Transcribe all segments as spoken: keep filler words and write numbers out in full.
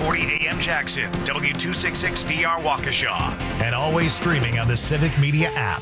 forty A M Jackson, W two sixty-six D R Waukesha, and always streaming on the Civic Media app.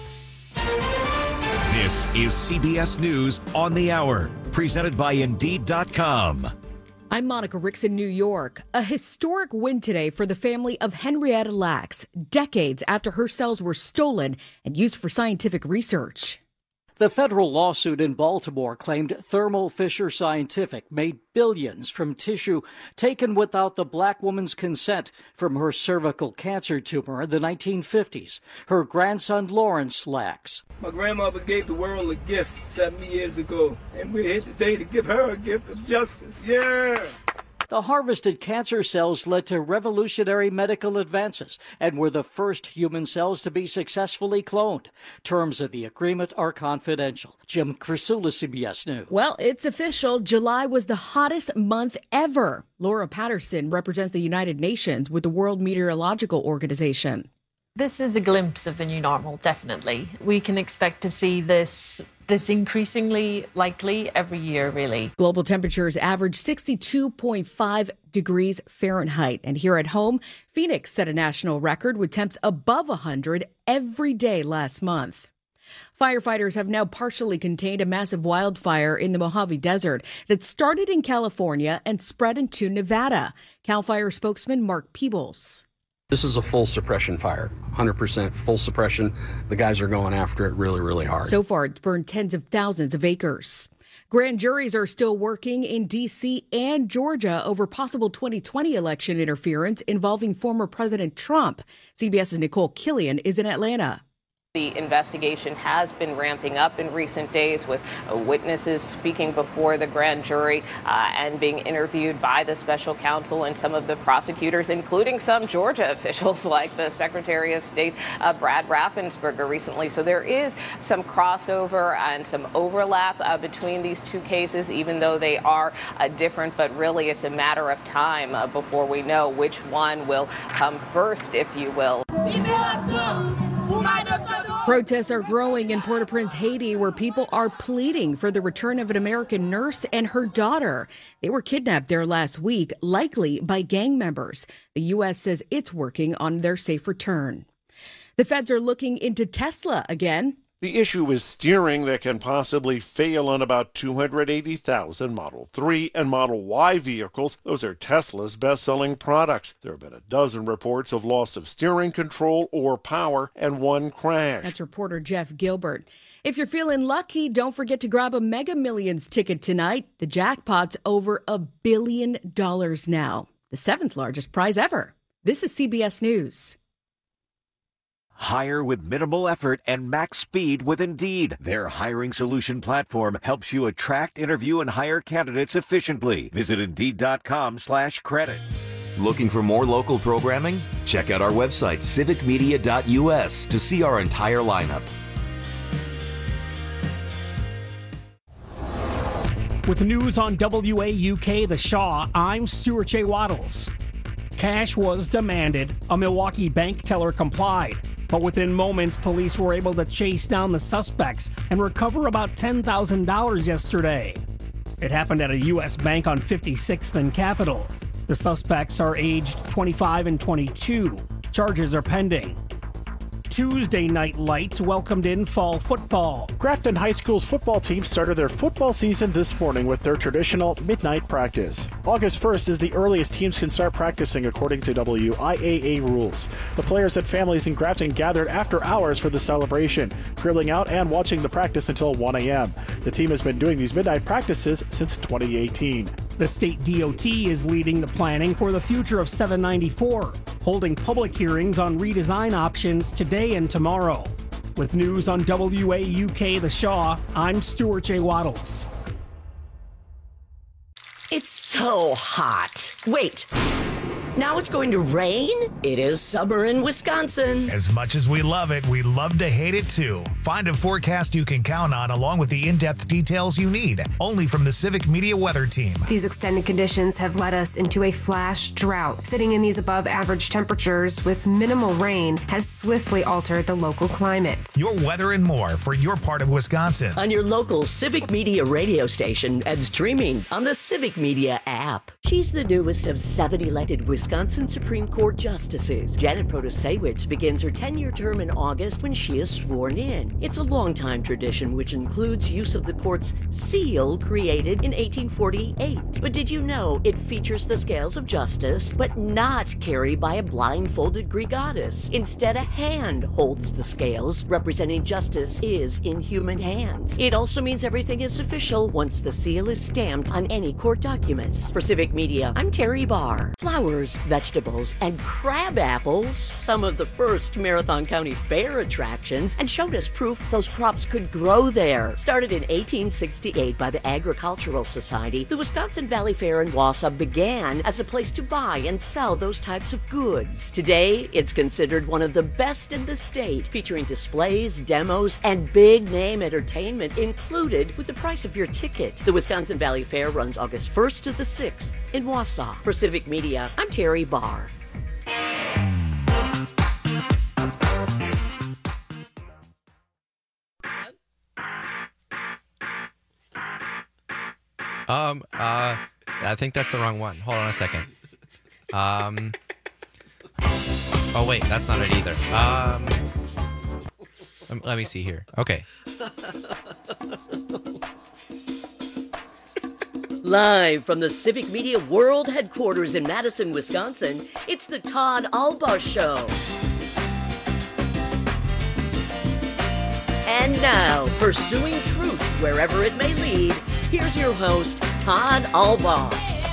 This is C B S News on the Hour, presented by Indeed dot com. I'm Monica Ricks in New York. A historic win today for the family of Henrietta Lacks, decades after her cells were stolen and used for scientific research. The federal lawsuit in Baltimore claimed Thermo Fisher Scientific made billions from tissue taken without the black woman's consent from her cervical cancer tumor in the nineteen fifties. Her grandson, Lawrence Lacks. My grandmother gave the world a gift seventy years ago, and we're here today to give her a gift of justice. Yeah! The harvested cancer cells led to revolutionary medical advances and were the first human cells to be successfully cloned. Terms of the agreement are confidential. Jim Krasula, C B S News. Well, it's official. July was the hottest month ever. Laura Patterson represents the United Nations with the World Meteorological Organization. This is a glimpse of the new normal, definitely. We can expect to see this this increasingly likely every year, really. Global temperatures average sixty-two point five degrees Fahrenheit. And here at home, Phoenix set a national record with temps above one hundred every day last month. Firefighters have now partially contained a massive wildfire in the Mojave Desert that started in California and spread into Nevada. CAL FIRE spokesman Mark Peebles. This is a full suppression fire, one hundred percent full suppression. The guys are going after it really, really hard. So far, it's burned tens of thousands of acres. Grand juries are still working in D C and Georgia over possible twenty twenty election interference involving former President Trump. CBS's Nicole Killian is in Atlanta. The investigation has been ramping up in recent days with uh, witnesses speaking before the grand jury uh, and being interviewed by the special counsel and some of the prosecutors, including some Georgia officials like the Secretary of State uh, Brad Raffensperger recently. So there is some crossover and some overlap uh, between these two cases, even though they are uh, different. But really, it's a matter of time uh, before we know which one will come first, if you will. Protests are growing in Port-au-Prince, Haiti, where people are pleading for the return of an American nurse and her daughter. They were kidnapped there last week, likely by gang members. The U S says it's working on their safe return. The feds are looking into Tesla again. The issue is steering that can possibly fail on about two hundred eighty thousand Model three and Model Y vehicles. Those are Tesla's best-selling products. There have been a dozen reports of loss of steering control or power and one crash. That's reporter Jeff Gilbert. If you're feeling lucky, don't forget to grab a Mega Millions ticket tonight. The jackpot's over a billion dollars now, the seventh largest prize ever. This is C B S News. Hire with minimal effort and max speed with Indeed. Their hiring solution platform helps you attract, interview, and hire candidates efficiently. Visit Indeed dot com slash credit. Looking for more local programming? Check out our website, civic media dot U S, to see our entire lineup. With news on W A U K The Shaw, I'm Stuart J. Waddles. Cash was demanded. A Milwaukee bank teller complied. But within moments, police were able to chase down the suspects and recover about ten thousand dollars yesterday. It happened at a U S bank on fifty-sixth and Capitol. The suspects are aged twenty-five and twenty-two. Charges are pending. Tuesday night lights welcomed in fall football. Grafton High School's football team started their football season this morning with their traditional midnight practice. August first is the earliest teams can start practicing according to W I A A rules. The players and families in Grafton gathered after hours for the celebration, grilling out and watching the practice until one a.m. The team has been doing these midnight practices since twenty eighteen. The state D O T is leading the planning for the future of seven ninety-four, holding public hearings on redesign options today and tomorrow. With news on W A U K The Shaw, I'm Stuart J. Waddles. It's so hot. Wait. Now it's going to rain? It is summer in Wisconsin. As much as we love it, we love to hate it too. Find a forecast you can count on along with the in-depth details you need. Only from the Civic Media Weather Team. These extended conditions have led us into a flash drought. Sitting in these above average temperatures with minimal rain has swiftly altered the local climate. Your weather and more for your part of Wisconsin. On your local Civic Media radio station and streaming on the Civic Media app. She's the newest of seven elected Wisconsin Wisconsin Supreme Court justices. Janet Protasewicz begins her ten-year term in August when she is sworn in. It's a long-time tradition which includes use of the court's seal created in eighteen forty-eight. But did you know it features the scales of justice, but not carried by a blindfolded Greek goddess? Instead, a hand holds the scales, representing justice is in human hands. It also means everything is official once the seal is stamped on any court documents. For Civic Media, I'm Terry Barr. Flowers, vegetables, and crab apples, some of the first Marathon County Fair attractions, and showed us proof those crops could grow there. Started in eighteen sixty-eight by the Agricultural Society, the Wisconsin Valley Fair in Wausau began as a place to buy and sell those types of goods. Today, it's considered one of the best in the state, featuring displays, demos, and big-name entertainment included with the price of your ticket. The Wisconsin Valley Fair runs August first to the sixth in Wausau. For Civic Media, I'm Terry Barr. Um, uh, I think that's the wrong one. Hold on a second. Um, oh wait, that's not it either. Um, let me see here. Okay. Live from the Civic Media World Headquarters in Madison, Wisconsin, it's the Todd Albaugh Show. And now, pursuing truth wherever it may lead, here's your host, Todd Albaugh.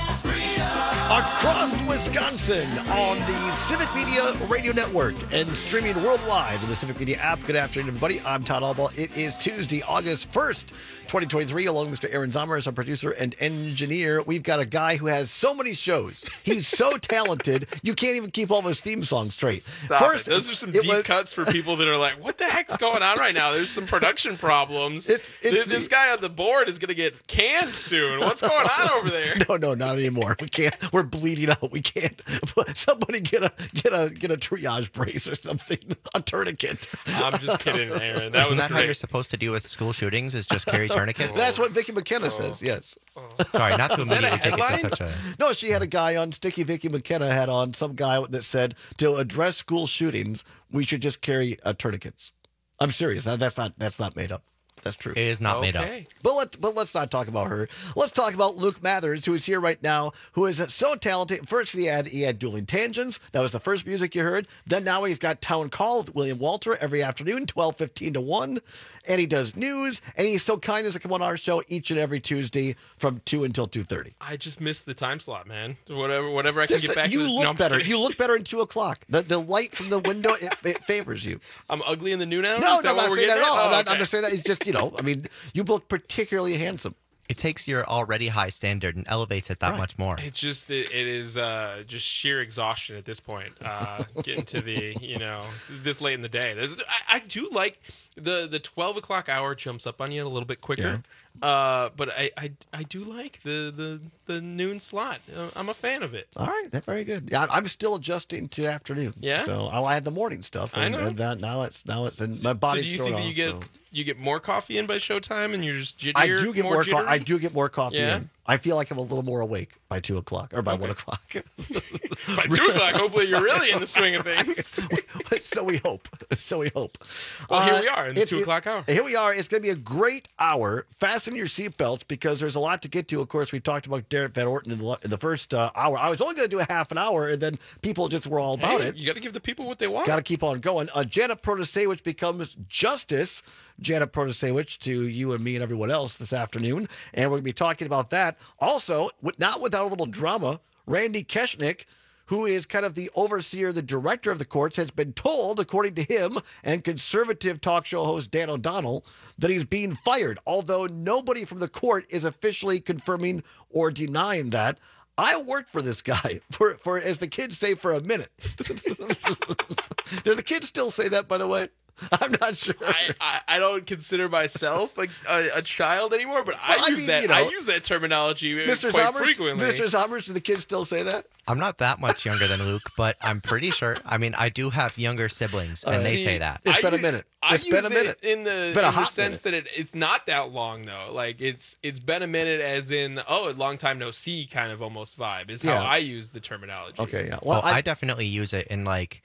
Across Wisconsin on the Civic Media Radio Network and streaming worldwide with the Civic Media app. Good afternoon, everybody. I'm Todd Albaugh. It is Tuesday, August first, twenty twenty-three. Along with Mister Aaron Zomer, our producer and engineer. We've got a guy who has so many shows. He's so talented, you can't even keep all of his theme songs straight. Stop First, it. Those are some deep was, cuts for people that are like, what the heck's going on right now? There's some production problems. It's, it's this, this guy on the board is going to get canned soon. What's going on over there? No, no, not anymore. We can't. We're bleeding out. We can't. Somebody get a get a get a triage brace or something. A tourniquet. I'm just kidding, Aaron. That Isn't was that great. how you're supposed to deal with school shootings? Is just carry tourniquets? That's what Vicky McKenna oh. says. Yes. Oh. Sorry, not to Is that a immediately take it to headline? such a. No, she had a guy on. Sticky Vicky McKenna had on some guy that said to address school shootings, we should just carry uh, tourniquets. I'm serious. That, that's not that's not made up. That's true. It is not Okay. made up. But let but let's not talk about her. Let's talk about Luke Mathers, who is here right now, who is so talented. First, he had he had Dueling Tangents. That was the first music you heard. Then now he's got Town Call with William Walter every afternoon, twelve fifteen to one. And he does news. And he's so kind as to come on our show each and every Tuesday from two until two thirty. I just missed the time slot, man. Whatever, whatever I can Just, get back. you to the, look no, I'm better. just You kidding. look better at two o'clock. The the light from the window it, it favors you. I'm ugly in the noon hour. No, Is that no, I'm what not we're saying that getting at all. at? I'm, Oh, not, I'm okay. just saying that. It's just, you know, I mean, you look particularly handsome. It takes your already high standard and elevates it that Right. much more. It's just it, it is uh, just sheer exhaustion at this point. Uh, getting to the you know this late in the day. There's, I, I do like the the twelve o'clock hour jumps up on you a little bit quicker. Uh, but I, I I do like the the the noon slot. Uh, I'm a fan of it. All right, that's very good. Yeah, I'm still adjusting to afternoon. Yeah? So I had the morning stuff. I And, know. and that, now it's now it's and my So body's do you thrown think that off. you get so. you get more coffee in by showtime and you're just jittier? I do get more. more co- jittery? I do get more coffee Yeah? in. I feel like I'm a little more awake by two o'clock or by one o'clock. By two o'clock, hopefully you're really in the swing of things. So we hope. So we hope. Well, here Uh, we are in the it's- two o'clock hour. Here we are. It's going to be a great hour. Fasten your seatbelts because there's a lot to get to. Of course, we talked about Derek Van Orton in the, in the first uh, hour. I was only going to do a half an hour, and then people just were all about Hey, it. You got to give the people what they want. Got to keep on going. Uh, Janet Protasewicz becomes Justice. Janet Protasewicz to you and me and everyone else this afternoon. And we're going to be talking about that. Also, with, not without a little drama, Randy Keshnick, who is kind of the overseer, the director of the courts, has been told, according to him and conservative talk show host Dan O'Donnell, that he's being fired, although nobody from the court is officially confirming or denying that. I worked for this guy for, for as the kids say, for a minute. Do the kids still say that, by the way? I'm not sure. I, I, I don't consider myself a, a, a child anymore, but I Well, I use mean, that. you know, I use that terminology Mister quite Sommers, frequently. Mister Sommers, do the kids still say that? I'm not that much younger than Luke, but I'm pretty sure. I mean, I do have younger siblings, and Uh, they See, say that. It's I been a use- minute. I It's use been a minute. it in the, Been a in the hot sense that it, it's not that long though. Like it's it's been a minute, as in oh, a long time no see kind of almost vibe is how Yeah. I use the terminology. Okay, yeah. Well, Well, I, I, definitely use it in like,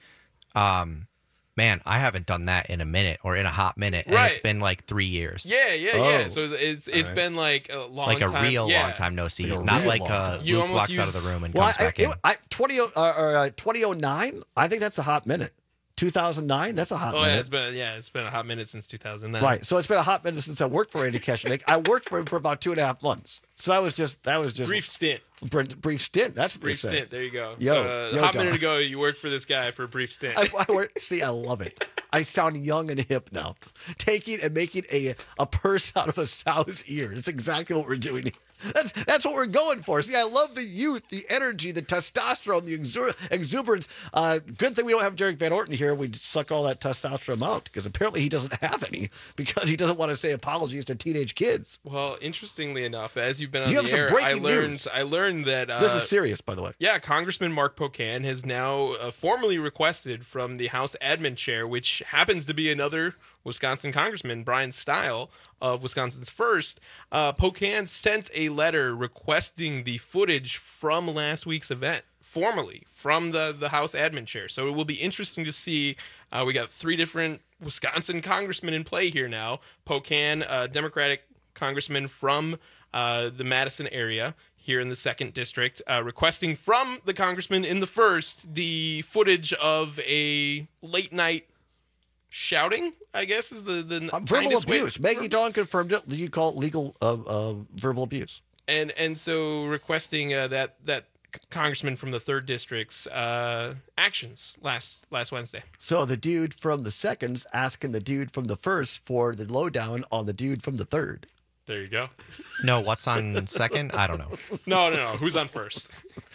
um, man, I haven't done that in a minute or in a hot minute, and it's Right. been like three years. Yeah, yeah, Oh. yeah. So it's it's right. been like a long Like a time. real yeah. long time no see, Like a not real like long uh, time. You Luke almost walks out of use- the room and well, comes I, back it, in. I, twenty, uh, or, uh, twenty oh nine, I think that's a hot minute. two thousand nine, that's a hot Oh minute. yeah, it's been yeah, it's been a hot minute since two thousand nine. Right. So it's been a hot minute since I worked for Andy Keshnik. I worked for him for about two and a half months. So that was just that was just Brief stint. br- brief stint. That's what Brief they say. stint. There you go. Yo, so, uh, yo, a hot Don. minute ago, you worked for this guy for a brief stint. I, I work, see, I love it. I sound young and hip now. Taking and making a a purse out of a sow's ear. It's exactly what we're doing here. That's that's what we're going for. See, I love the youth, the energy, the testosterone, the exu- exuberance. Uh, good thing we don't have Derek Van Orton here. We suck all that testosterone out because apparently he doesn't have any because he doesn't want to say apologies to teenage kids. Well, interestingly enough, as you've been on You have the some air, I breaking learned news. I learned that uh, This is serious, by the way. Yeah, Congressman Mark Pocan has now uh, formally requested from the House Admin Chair, which happens to be another Wisconsin Congressman, Brian Stile of Wisconsin's First. Uh, Pocan sent a letter requesting the footage from last week's event, formally from the, the House Admin Chair. So it will be interesting to see. Uh, we got three different Wisconsin congressmen in play here now. Pocan, uh, Democratic congressman from uh, the Madison area here in the second district, uh, requesting from the congressman in the first the footage of a late night shouting, I guess is the, the Uh, verbal kindest way- abuse. Maggie Dawn confirmed it. You call it legal uh, uh, verbal abuse. And and so requesting uh, that that c- congressman from the third district's uh, actions last last Wednesday. So the dude from the second's asking the dude from the first for the lowdown on the dude from the third. There you go. No, what's on second? I don't know. No, no, no. Who's on first?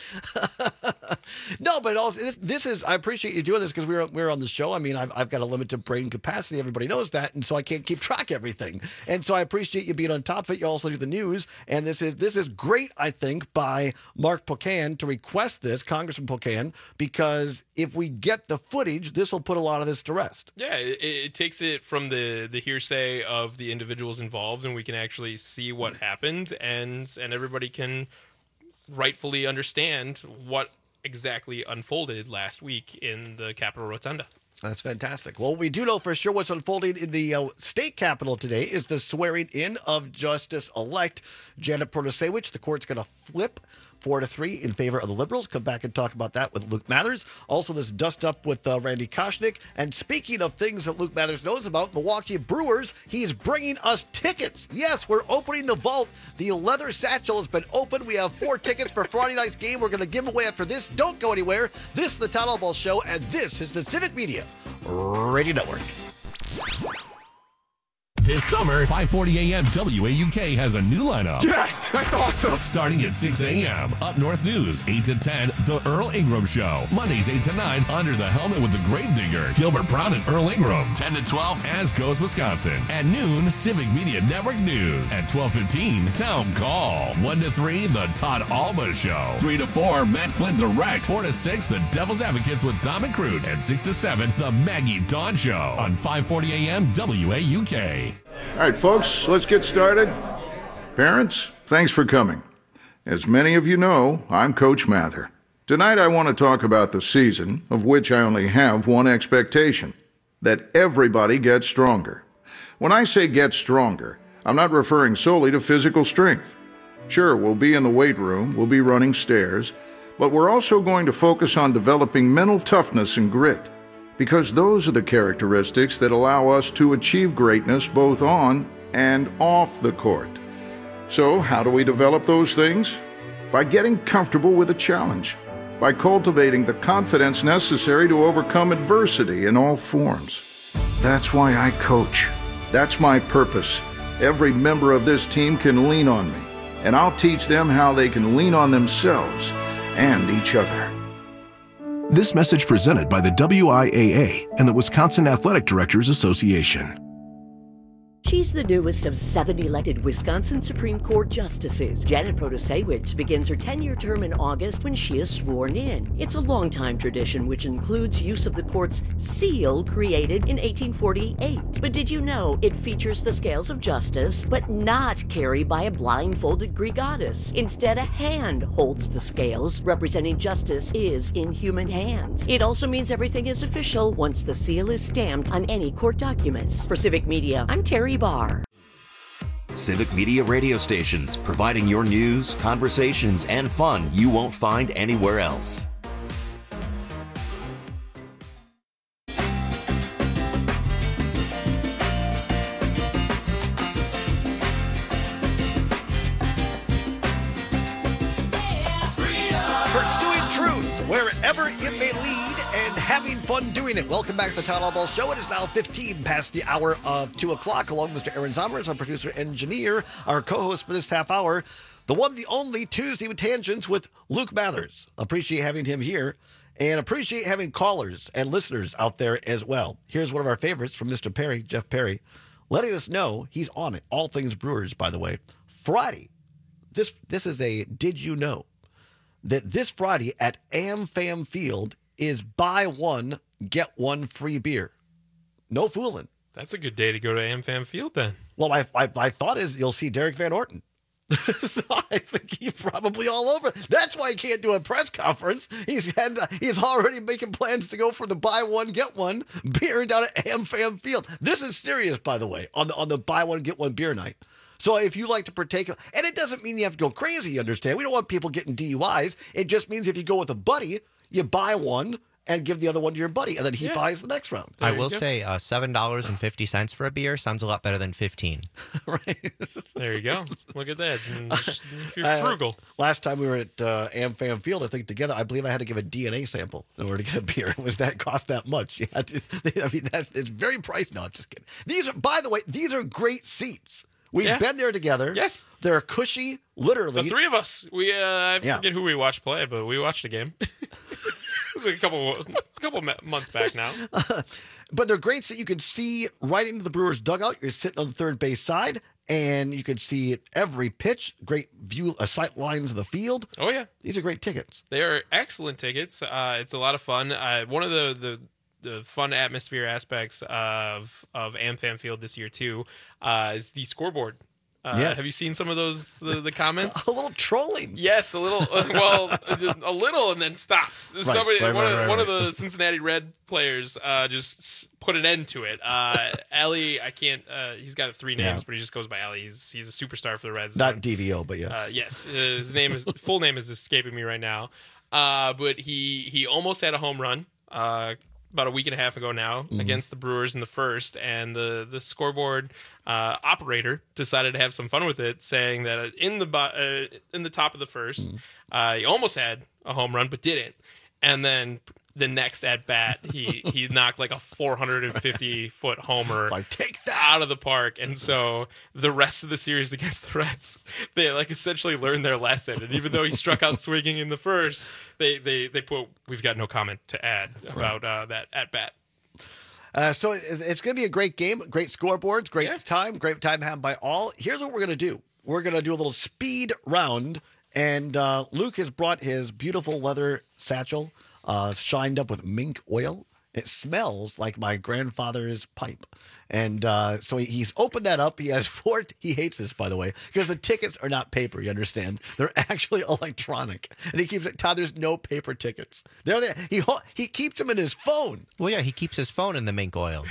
No, but also this, this is. I appreciate you doing this because we're we're on the show. I mean, I've I've got a limited brain capacity. Everybody knows that, and so I can't keep track of everything. And so I appreciate you being on top of it. You also do the news, and this is this is great. I think by Mark Pocan to request this, Congressman Pocan, because if we get the footage, this will put a lot of this to rest. Yeah, it, it takes it from the the hearsay of the individuals involved, and we can actually see what happened, and and everybody can rightfully understand what exactly unfolded last week in the Capitol Rotunda. That's fantastic. Well, we do know for sure what's unfolding in the uh, state capitol today is the swearing in of Justice-elect Janet Protasewicz. The court's going to flip four to three in favor of the Liberals. Come back and talk about that with Luke Mathers. Also, this dust up with uh, Randy Koshnick. And speaking of things that Luke Mathers knows about, Milwaukee Brewers, he's bringing us tickets. Yes, we're opening the vault. The leather satchel has been opened. We have four tickets for Friday night's game. We're going to give away after this. Don't go anywhere. This is the Town Ball Show, and this is the Civic Media Radio Network. This summer, five forty a.m. W A U K has a new lineup. Yes! That's awesome! Starting at six a.m. Up North News, eight to ten, The Earl Ingram Show. Mondays, eight to nine, Under the Helmet with the Gravedigger, Gilbert Brown and Earl Ingram. ten to twelve, As Goes Wisconsin. At noon, Civic Media Network News. At twelve fifteen, Town Call. one to three, The Todd Alba Show. three to four, Matt Flynn Direct. four to six, The Devil's Advocates with Dom and Crute. And six to seven, The Maggie Dawn Show. On five forty a.m. W A U K. All right, folks, let's get started. Parents, thanks for coming. As many of you know, I'm Coach Mather. Tonight I want to talk about the season, of which I only have one expectation: that everybody gets stronger. When I say get stronger, I'm not referring solely to physical strength. Sure, we'll be in the weight room, we'll be running stairs, but we're also going to focus on developing mental toughness and grit, because those are the characteristics that allow us to achieve greatness both on and off the court. So, how do we develop those things? By getting comfortable with a challenge, by cultivating the confidence necessary to overcome adversity in all forms. That's why I coach. That's my purpose. Every member of this team can lean on me, and I'll teach them how they can lean on themselves and each other. This message presented by the W I A A and the Wisconsin Athletic Directors Association. She's the newest of seven elected Wisconsin Supreme Court justices. Janet Protasewicz begins her ten-year term in August when she is sworn in. It's a long-time tradition which includes use of the court's seal created in eighteen forty-eight. But did you know it features the scales of justice, but not carried by a blindfolded Greek goddess? Instead, a hand holds the scales, representing justice is in human hands. It also means everything is official once the seal is stamped on any court documents. For Civic Media, I'm Terry Barr. Civic Media radio stations, providing your news, conversations, and fun you won't find anywhere else. Pursuing truth wherever it may lead and having fun doing it. Welcome back to the Town Hall Ball Show. It is now fifteen past the hour of two o'clock. Along with Mister Aaron Zommers, our producer engineer, our co-host for this half hour, the one, the only Tuesday with Tangents with Luke Mathers. Appreciate having him here and appreciate having callers and listeners out there as well. Here's one of our favorites from Mister Perry, Jeff Perry, letting us know he's on it. All things Brewers, by the way. Friday, this this is a did you know that this Friday at AmFam Field is buy one, get one free beer. No fooling. That's a good day to go to AmFam Field then. Well, my, my, my thought is you'll see Derek Van Orton. So I think he's probably all over. That's why he can't do a press conference. He's had he's already making plans to go for the buy one, get one beer down at AmFam Field. This is serious, by the way, on the, on the buy one, get one beer night. So if you like to partake, and it doesn't mean you have to go crazy, you understand? We don't want people getting D U Is. It just means if you go with a buddy, you buy one and give the other one to your buddy, and then he yeah. buys the next round. I will say uh, seven dollars and fifty cents for a beer sounds a lot better than fifteen dollars. Right. There you go. Look at that. If you're frugal. Uh, last time we were at uh, AmFam Field, I think together, I believe I had to give a D N A sample in order to get a beer. It was that cost that much. You had to, I mean, that's it's very pricey. No, just kidding. These are, by the way, these are great seats. We've yeah. been there together. Yes. They're cushy, literally. The three of us. We uh, I yeah. forget who we watched play, but we watched a game. It was a couple a couple months back now. Uh, but they're great so you can see right into the Brewers' dugout. You're sitting on the third base side, and you can see every pitch. Great view, uh, sight lines of the field. Oh, yeah. These are great tickets. They are excellent tickets. Uh, it's a lot of fun. Uh, one of the... the The fun atmosphere aspects of of AmFam Field this year too uh, is the scoreboard. Uh, yes. Have you seen some of those the, the comments? A little trolling. Yes, a little. Uh, well, a little, and then stops. Right, Somebody, right, one, right, of, right, one right. of the Cincinnati Red players uh, just put an end to it. Uh, Ellie, I can't. Uh, he's got three names, Yeah. but he just goes by Ellie. He's he's a superstar for the Reds. Not D V O, but yes. Uh, yes, his name is full name is escaping me right now. Uh, but he he almost had a home run. Uh, about a week and a half ago now mm-hmm. against the Brewers in the first, and the the scoreboard uh, operator decided to have some fun with it, saying that in the uh, in the top of the first, mm-hmm. uh, he almost had a home run but didn't, and then the next at bat he he knocked like a four hundred fifty foot homer like, take that out of the park, and so the rest of the series against the Reds, they like essentially learned their lesson, and even though he struck out swinging in the first, they they they put we've got no comment to add about uh, that at bat. Uh, so it's going to be a great game, great scoreboards, great Yeah. time, great time had by all. Here's what we're going to do. We're going to do a little speed round, and uh, Luke has brought his beautiful leather satchel, uh, shined up with mink oil. It smells like my grandfather's pipe. And uh, so he, he's opened that up. He has four. He hates this, by the way, because the tickets are not paper. You understand? They're actually electronic. And he keeps it, Todd, there's no paper tickets. They're there. He, ho- he keeps them in his phone. Well, yeah, he keeps his phone in the mink oil.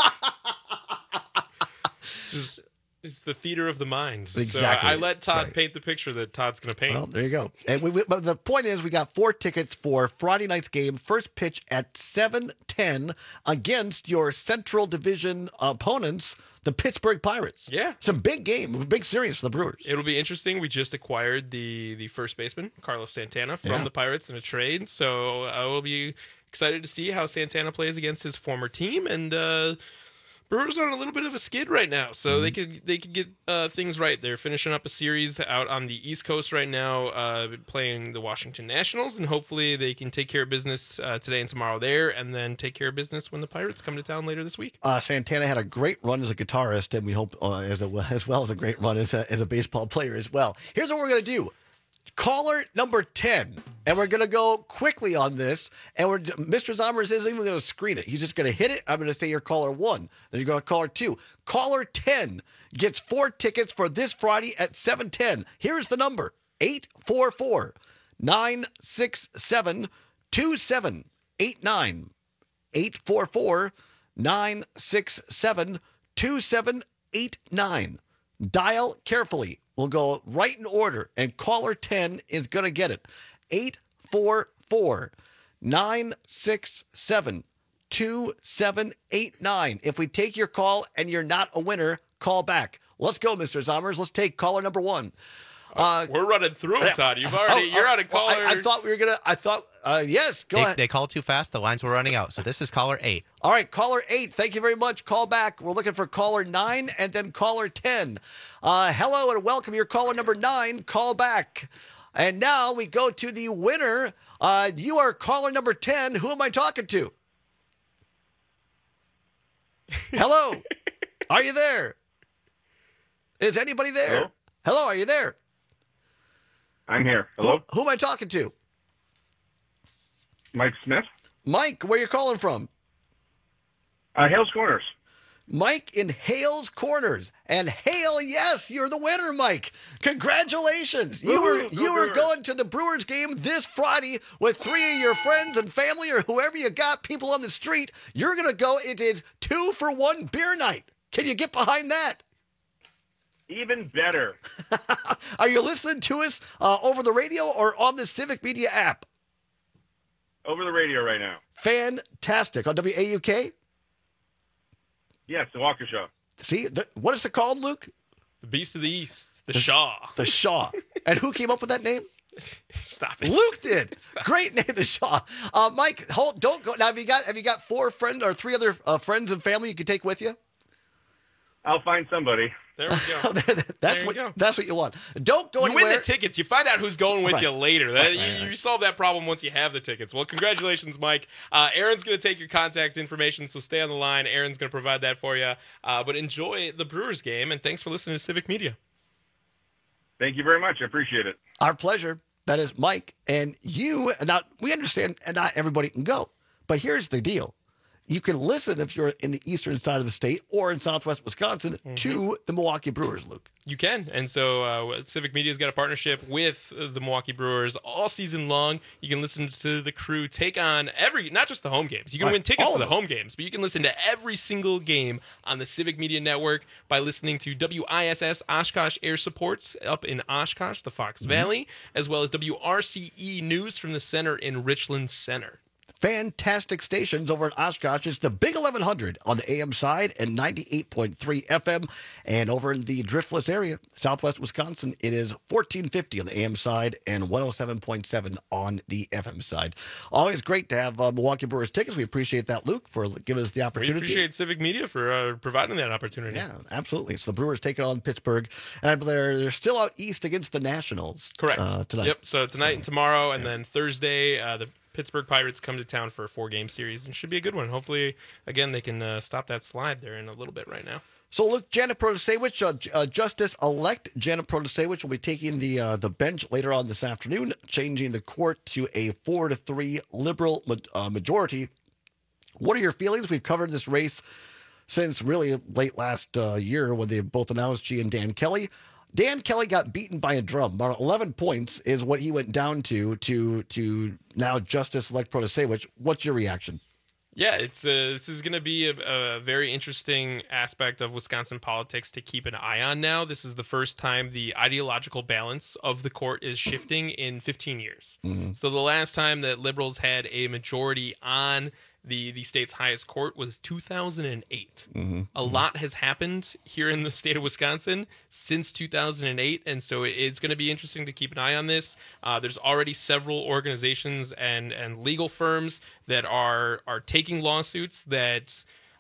Just, it's the theater of the mind. Exactly. So I let Todd Right. paint the picture that Todd's going to paint. Well, there you go. And we, we, but the point is, we got four tickets for Friday night's game. First pitch at seven ten against your Central Division opponents, the Pittsburgh Pirates. Yeah. It's a big game, a big series for the Brewers. It'll be interesting. We just acquired the the first baseman, Carlos Santana, from Yeah. the Pirates in a trade. So I will be excited to see how Santana plays against his former team. And uh, Brewers are on a little bit of a skid right now, so mm-hmm. they could they could get uh, things right. They're finishing up a series out on the East Coast right now, uh, playing the Washington Nationals, and hopefully they can take care of business uh, today and tomorrow there, and then take care of business when the Pirates come to town later this week. Uh, Santana had a great run as a guitarist, and we hope uh, as, a, as well as a great run as a, as a baseball player as well. Here's what we're going to do. Caller number ten, and we're going to go quickly on this, and we're Mister Zommers isn't even going to screen it. He's just going to hit it. I'm going to say you're caller one, then you're going to caller two. Caller ten gets four tickets for this Friday at seven ten. Here's the number, eight four four, nine six seven, two seven eight nine. eight four four, nine six seven, two seven eight nine. Dial carefully. We'll go right in order, and caller ten is going to get it. eight four four, nine six seven, two seven eight nine. If we take your call and you're not a winner, call back. Let's go, Mister Zommers. Let's take caller number one. Uh, We're running through them, Todd. You've already, oh, you're oh, out of caller. Well, I, I thought we were going to, I thought, uh, yes, go they, ahead. They called too fast. The lines were running out. So this is caller eight. All right, caller eight. Thank you very much. Call back. We're looking for caller nine and then caller ten. Uh, hello and welcome. Your caller number nine. Call back. And now we go to the winner. Uh, you are caller number ten. Who am I talking to? Hello. Are you there? Is anybody there? Hello? Hello, are you there? I'm here. Hello? Who, who am I talking to? Mike Smith. Mike, where you calling from? Uh, Hales Corners. Mike in Hales Corners. And Hale, yes, you're the winner, Mike. Congratulations. You were you were going to the Brewers game this Friday with three of your friends and family or whoever you got, people on the street. You're going to go, it is two for one beer night. Can you get behind that? Even better. Are you listening to us uh, over the radio or on the Civic Media app? Over the radio right now. Fantastic. On W A U K? Yes, the Walker Show. See, the, what is it called, Luke? The Beast of the East, the, the Shaw. The Shaw. And who came up with that name? Stop it. Luke did. Stop. Great name, the Shaw. Uh, Mike, hold, don't go. Now, have you got have you got four friends or three other uh, friends and family you can take with you? I'll find somebody. There we go. that's there what go. that's what you want. Don't go you anywhere. win the tickets. You find out who's going with right. you later. That, right, you, right, right. you solve that problem once you have the tickets. Well, congratulations, Mike. Uh, Aaron's going to take your contact information, so stay on the line. Aaron's going to provide that for you. Uh, but enjoy the Brewers game, and thanks for listening to Civic Media. Thank you very much. I appreciate it. Our pleasure. That is Mike. And you, now we understand, and not everybody can go. But here's the deal. You can listen if you're in the eastern side of the state or in southwest Wisconsin mm-hmm. to the Milwaukee Brewers, Luke. You can. And so uh, Civic Media's got a partnership with the Milwaukee Brewers all season long. You can listen to the crew take on every, not just the home games. You can right. win tickets all to the home games, but you can listen to every single game on the Civic Media Network by listening to W I S S Oshkosh Air Supports up in Oshkosh, the Fox mm-hmm. Valley, as well as W R C E News from the center in Richland Center. Fantastic stations over in Oshkosh. It's the Big eleven hundred on the A M side and ninety-eight point three F M. And over in the Driftless area, southwest Wisconsin, it is fourteen fifty on the A M side and one oh seven point seven on the F M side. Always great to have uh, Milwaukee Brewers tickets. We appreciate that, Luke, for giving us the opportunity. We appreciate Civic Media for uh, providing that opportunity. Yeah, absolutely. So the Brewers taking on Pittsburgh. And I believe they're, they're still out east against the Nationals. Correct. Uh, tonight. Yep, so tonight and tomorrow, and yeah. then Thursday, uh, the Pittsburgh Pirates come to town for a four-game series, and should be a good one. Hopefully, again, they can uh, stop that slide there in a little bit right now. So, look, Janet Protasewicz, uh, uh, Justice-elect Janet Protasewicz will be taking the uh, the bench later on this afternoon, changing the court to a four to three liberal ma- uh, majority. What are your feelings? We've covered this race since really late last uh, year when they both announced she and Dan Kelly. Dan Kelly got beaten by a drum. About eleven points is what he went down to to to now Justice-elect Protasewicz. What's your reaction? Yeah, it's uh, this is going to be a, a very interesting aspect of Wisconsin politics to keep an eye on now. This is the first time the ideological balance of the court is shifting in fifteen years. Mm-hmm. So the last time that liberals had a majority on the the state's highest court was two thousand eight. Mm-hmm. A lot has happened here in the state of Wisconsin since two thousand eight, and so it's going to be interesting to keep an eye on this. Uh, there's already several organizations and and legal firms that are are taking lawsuits that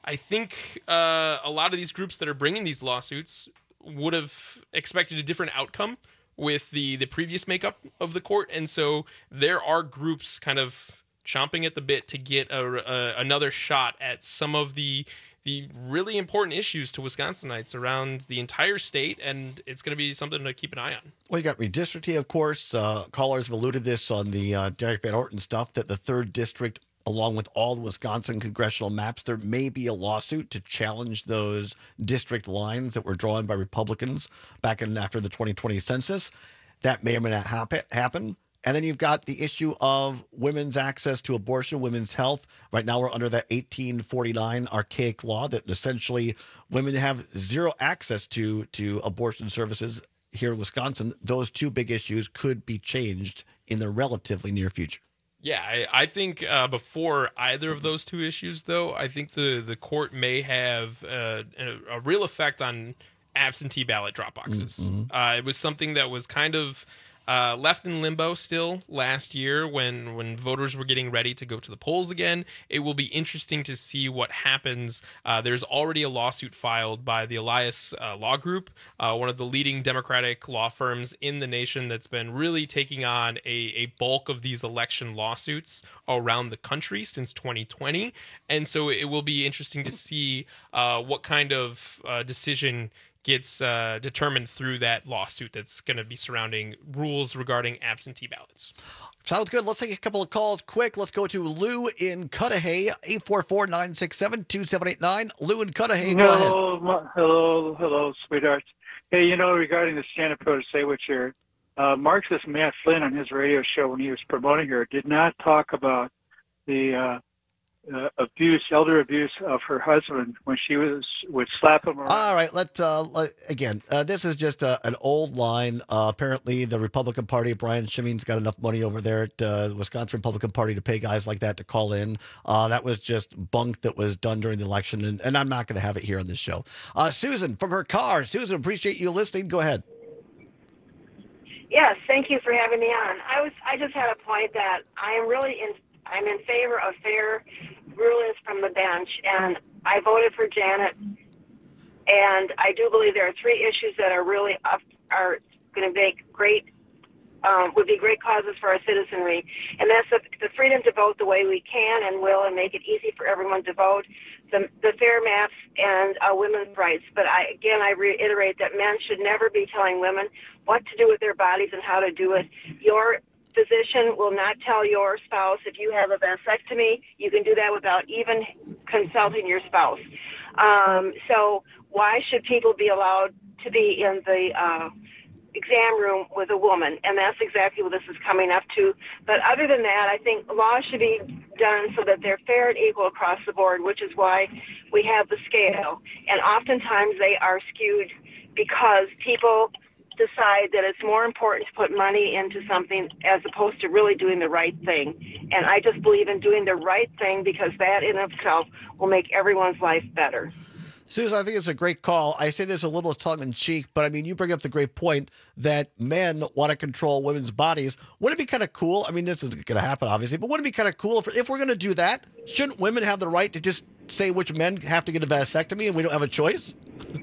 I think uh, a lot of these groups that are bringing these lawsuits would have expected a different outcome with the, the previous makeup of the court. And so there are groups kind of chomping at the bit to get a, a, another shot at some of the the really important issues to Wisconsinites around the entire state, and it's going to be something to keep an eye on. Well, you got redistricting, of course. Uh, callers have alluded this on the uh, Derek Van Orton stuff, that the third district, along with all the Wisconsin congressional maps, there may be a lawsuit to challenge those district lines that were drawn by Republicans back in after the twenty twenty census. That may or may not happen. happen. And then you've got the issue of women's access to abortion, women's health. Right now we're under that eighteen forty-nine archaic law that essentially women have zero access to, to abortion services here in Wisconsin. Those two big issues could be changed in the relatively near future. Yeah, I, I think uh, before either of those two issues, though, I think the, the court may have uh, a, a real effect on absentee ballot drop boxes. Mm-hmm. Uh, it was something that was kind of uh, left in limbo still last year when, when voters were getting ready to go to the polls again. It will be interesting to see what happens. Uh, there's already a lawsuit filed by the Elias uh, Law Group, uh, one of the leading Democratic law firms in the nation that's been really taking on a, a bulk of these election lawsuits around the country since twenty twenty. And so it will be interesting to see uh, what kind of uh, decision gets uh, determined through that lawsuit that's going to be surrounding rules regarding absentee ballots. Sounds good. Let's take a couple of calls quick. Let's go to Lou in Cudahy, eight four four, nine six seven, two seven eight nine. Lou in Cudahy, go ahead. Hello, my- hello, hello, sweethearts. Hey, you know, regarding the Santa Protesewicz here, uh, Marxist Matt Flynn on his radio show when he was promoting her did not talk about the uh, uh, abuse, elder abuse of her husband when she was would slap him around. All right, let uh, let, again. Uh, this is just uh, an old line. Uh, apparently, the Republican Party, Brian Shimeen's got enough money over there at uh, the Wisconsin Republican Party to pay guys like that to call in. Uh, that was just bunk that was done during the election, and, and I'm not going to have it here on this show. Uh, Susan from her car. Susan, appreciate you listening. Go ahead. Yes, thank you for having me on. I was I just had a point that I am really in I'm in favor of fair rulings from the bench, and I voted for Janet. And I do believe there are three issues that are really up are going to make great um, would be great causes for our citizenry, and that's the, the freedom to vote the way we can and will, and make it easy for everyone to vote. The, the fair maps and uh, women's rights. But I, again, I reiterate that men should never be telling women what to do with their bodies and how to do it. Your physician will not tell your spouse if you have a vasectomy. You can do that without even consulting your spouse. Um, so why should people be allowed to be in the uh, exam room with a woman? And that's exactly what this is coming up to. But other than that, I think laws should be done so that they're fair and equal across the board, which is why we have the scale. And oftentimes they are skewed because people decide that it's more important to put money into something as opposed to really doing the right thing. And I just believe in doing the right thing because that in itself will make everyone's life better. Susan, I think it's a great call. I say this a little tongue-in-cheek, but I mean, you bring up the great point that men want to control women's bodies. Wouldn't it be kind of cool? I mean, this isn't going to happen, obviously, but wouldn't it be kind of cool if, if we're going to do that? Shouldn't women have the right to just say which men have to get a vasectomy and we don't have a choice?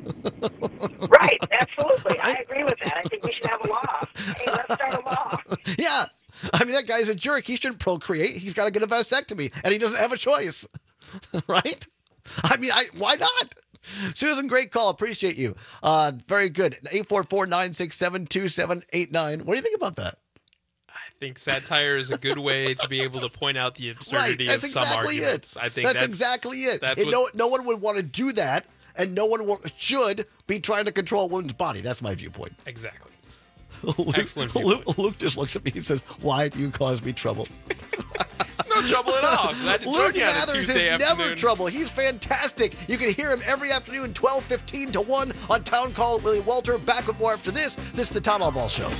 Right, absolutely. I agree with that. I think we should have a law. Hey, let's start a law. Yeah. I mean, that guy's a jerk. He shouldn't procreate. He's got to get a vasectomy, and he doesn't have a choice. Right? I mean, I why not? Susan, great call. Appreciate you. Uh, very good. eight four four, nine six seven, two seven eight nine. What do you think about that? I think satire is a good way to be able to point out the absurdity right, that's of some exactly arguments. It. I think that's, that's exactly it. That's and what, no, no one would want to do that, and no one will, should be trying to control a woman's body. That's my viewpoint. Exactly. Luke, Excellent Luke, viewpoint. Luke just looks at me and says, "Why do you cause me trouble?" No trouble at all. Glad to Luke join you on a Mathers Tuesday is afternoon. never trouble. He's fantastic. You can hear him every afternoon, twelve fifteen to one on Town Call with Willie Walter. Back with more after this. This is the Town Hall Ball Show.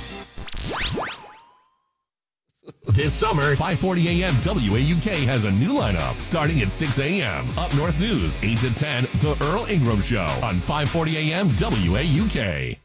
This summer, five forty a.m. W A U K has a new lineup starting at six a.m. Up North News, eight to ten, The Earl Ingram Show on five forty a.m. W A U K.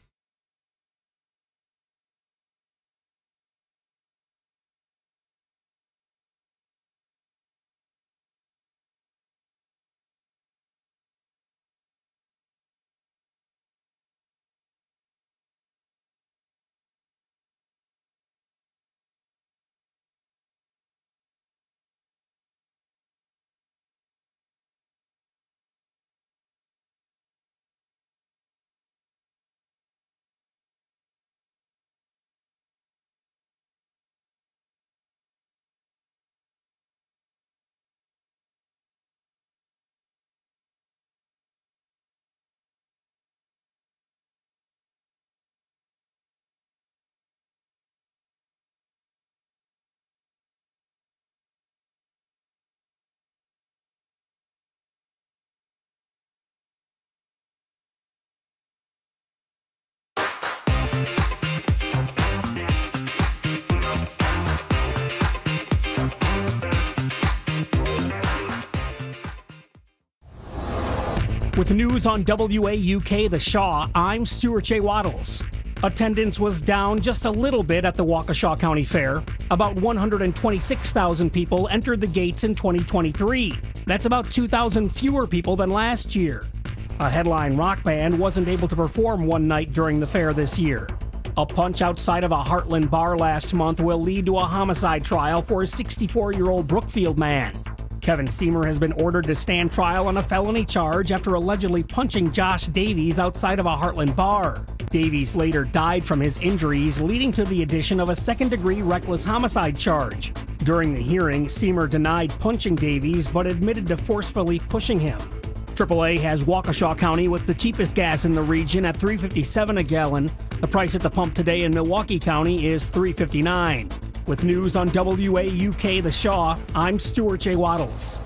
With news on W A U K The Shaw, I'm Stuart J. Waddles. Attendance was down just a little bit at the Waukesha County Fair. About one hundred twenty-six thousand people entered the gates in twenty twenty-three. That's about two thousand fewer people than last year. A headline rock band wasn't able to perform one night during the fair this year. A punch outside of a Heartland bar last month will lead to a homicide trial for a sixty-four-year-old Brookfield man. Kevin Seamer has been ordered to stand trial on a felony charge after allegedly punching Josh Davies outside of a Heartland bar. Davies later died from his injuries, leading to the addition of a second-degree reckless homicide charge. During the hearing, Seamer denied punching Davies but admitted to forcefully pushing him. triple A has Waukesha County with the cheapest gas in the region at three fifty-seven a gallon. The price at the pump today in Milwaukee County is three fifty-nine. With news on W A U K The Shaw, I'm Stuart J. Waddles.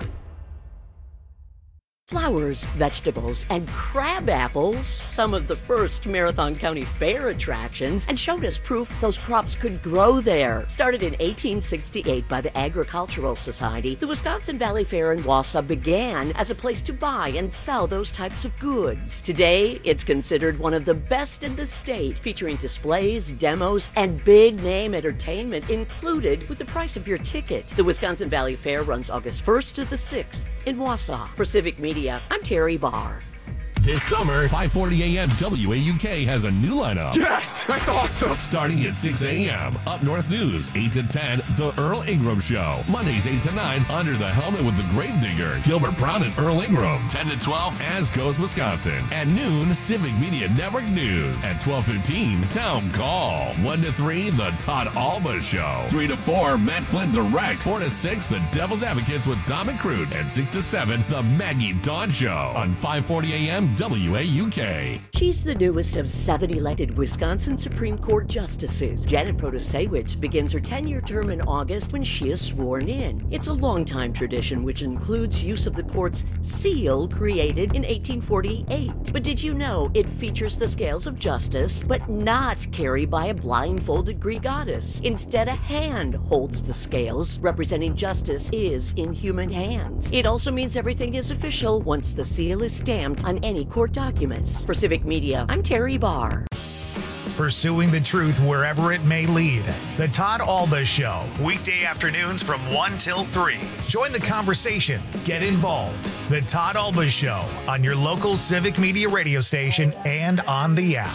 Flowers, vegetables, and crab apples, some of the first Marathon County Fair attractions, and showed us proof those crops could grow there. Started in eighteen sixty-eight by the Agricultural Society, the Wisconsin Valley Fair in Wausau began as a place to buy and sell those types of goods. Today, it's considered one of the best in the state, featuring displays, demos, and big-name entertainment included with the price of your ticket. The Wisconsin Valley Fair runs August first to the sixth in Wausau. For Civic Media, I'm Terry Barr. This summer, five forty a.m. W A U K has a new lineup. Yes! That's awesome! Starting at six a.m. Up North News, eight to ten, The Earl Ingram Show. Mondays, eight to nine, Under the Helmet with the Gravedigger. Gilbert Brown and Earl Ingram. ten to twelve, As Goes Wisconsin. At noon, Civic Media Network News. At twelve fifteen, Town Call. one to three, The Todd Alba Show. three to four, Matt Flynn Direct. four to six, The Devil's Advocates with Dom McCroot. And six to seven, The Maggie Dawn Show. On five forty a.m. W A U K. She's the newest of seven elected Wisconsin Supreme Court justices. Janet Protasewicz begins her ten-year term in August when she is sworn in. It's a long-time tradition which includes use of the court's seal created in eighteen forty-eight. But did you know it features the scales of justice, but not carried by a blindfolded Greek goddess? Instead, a hand holds the scales, representing justice is in human hands. It also means everything is official once the seal is stamped on any court documents. For Civic Media, I'm Terry Barr. Pursuing the truth wherever it may lead. The Todd Alba Show, weekday afternoons from one till three. Join the conversation. Get involved. The Todd Alba Show on your local Civic Media radio station and on the app.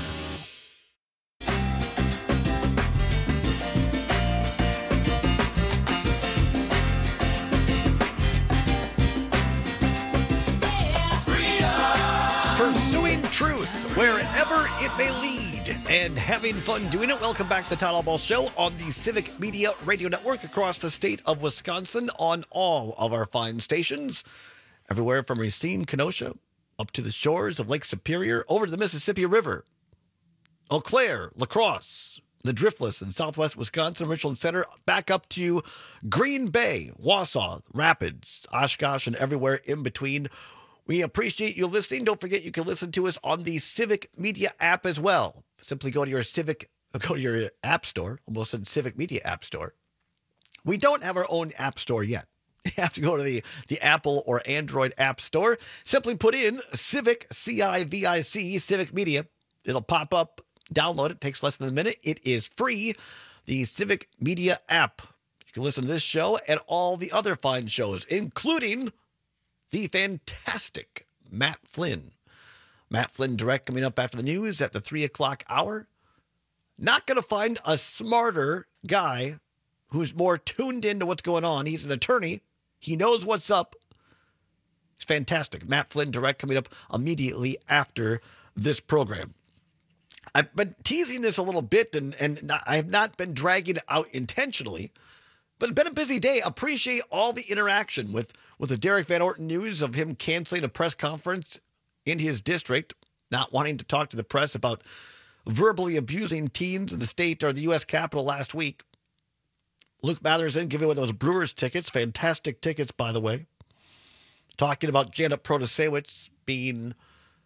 Pursuing truth wherever it may lead and having fun doing it. Welcome back to the Todd Alba Show on the Civic Media Radio Network across the state of Wisconsin on all of our fine stations, everywhere from Racine, Kenosha, up to the shores of Lake Superior, over to the Mississippi River, Eau Claire, La Crosse, the Driftless in southwest Wisconsin, Richland Center, back up to Green Bay, Wausau, Rapids, Oshkosh, and everywhere in between. We appreciate you listening. Don't forget you can listen to us on the Civic Media app as well. Simply go to your Civic, go to your app store, almost said Civic Media app store. We don't have our own app store yet. You have to go to the, the Apple or Android app store. Simply put in Civic, C I V I C, Civic Media. It'll pop up. Download it. Takes less than a minute. It is free. The Civic Media app. You can listen to this show and all the other fine shows, including the fantastic Matt Flynn. Matt Flynn Direct coming up after the news at the three o'clock hour. Not going to find a smarter guy who's more tuned into what's going on. He's an attorney. He knows what's up. It's fantastic. Matt Flynn Direct coming up immediately after this program. I've been teasing this a little bit, and, and I have not been dragging it out intentionally, but it's been a busy day. Appreciate all the interaction with, with the Derek Van Orton news of him canceling a press conference in his district, not wanting to talk to the press about verbally abusing teens in the state or the U S Capitol last week. Luke Matherson giving away those Brewers tickets, fantastic tickets, by the way. Talking about Janet Protasewicz being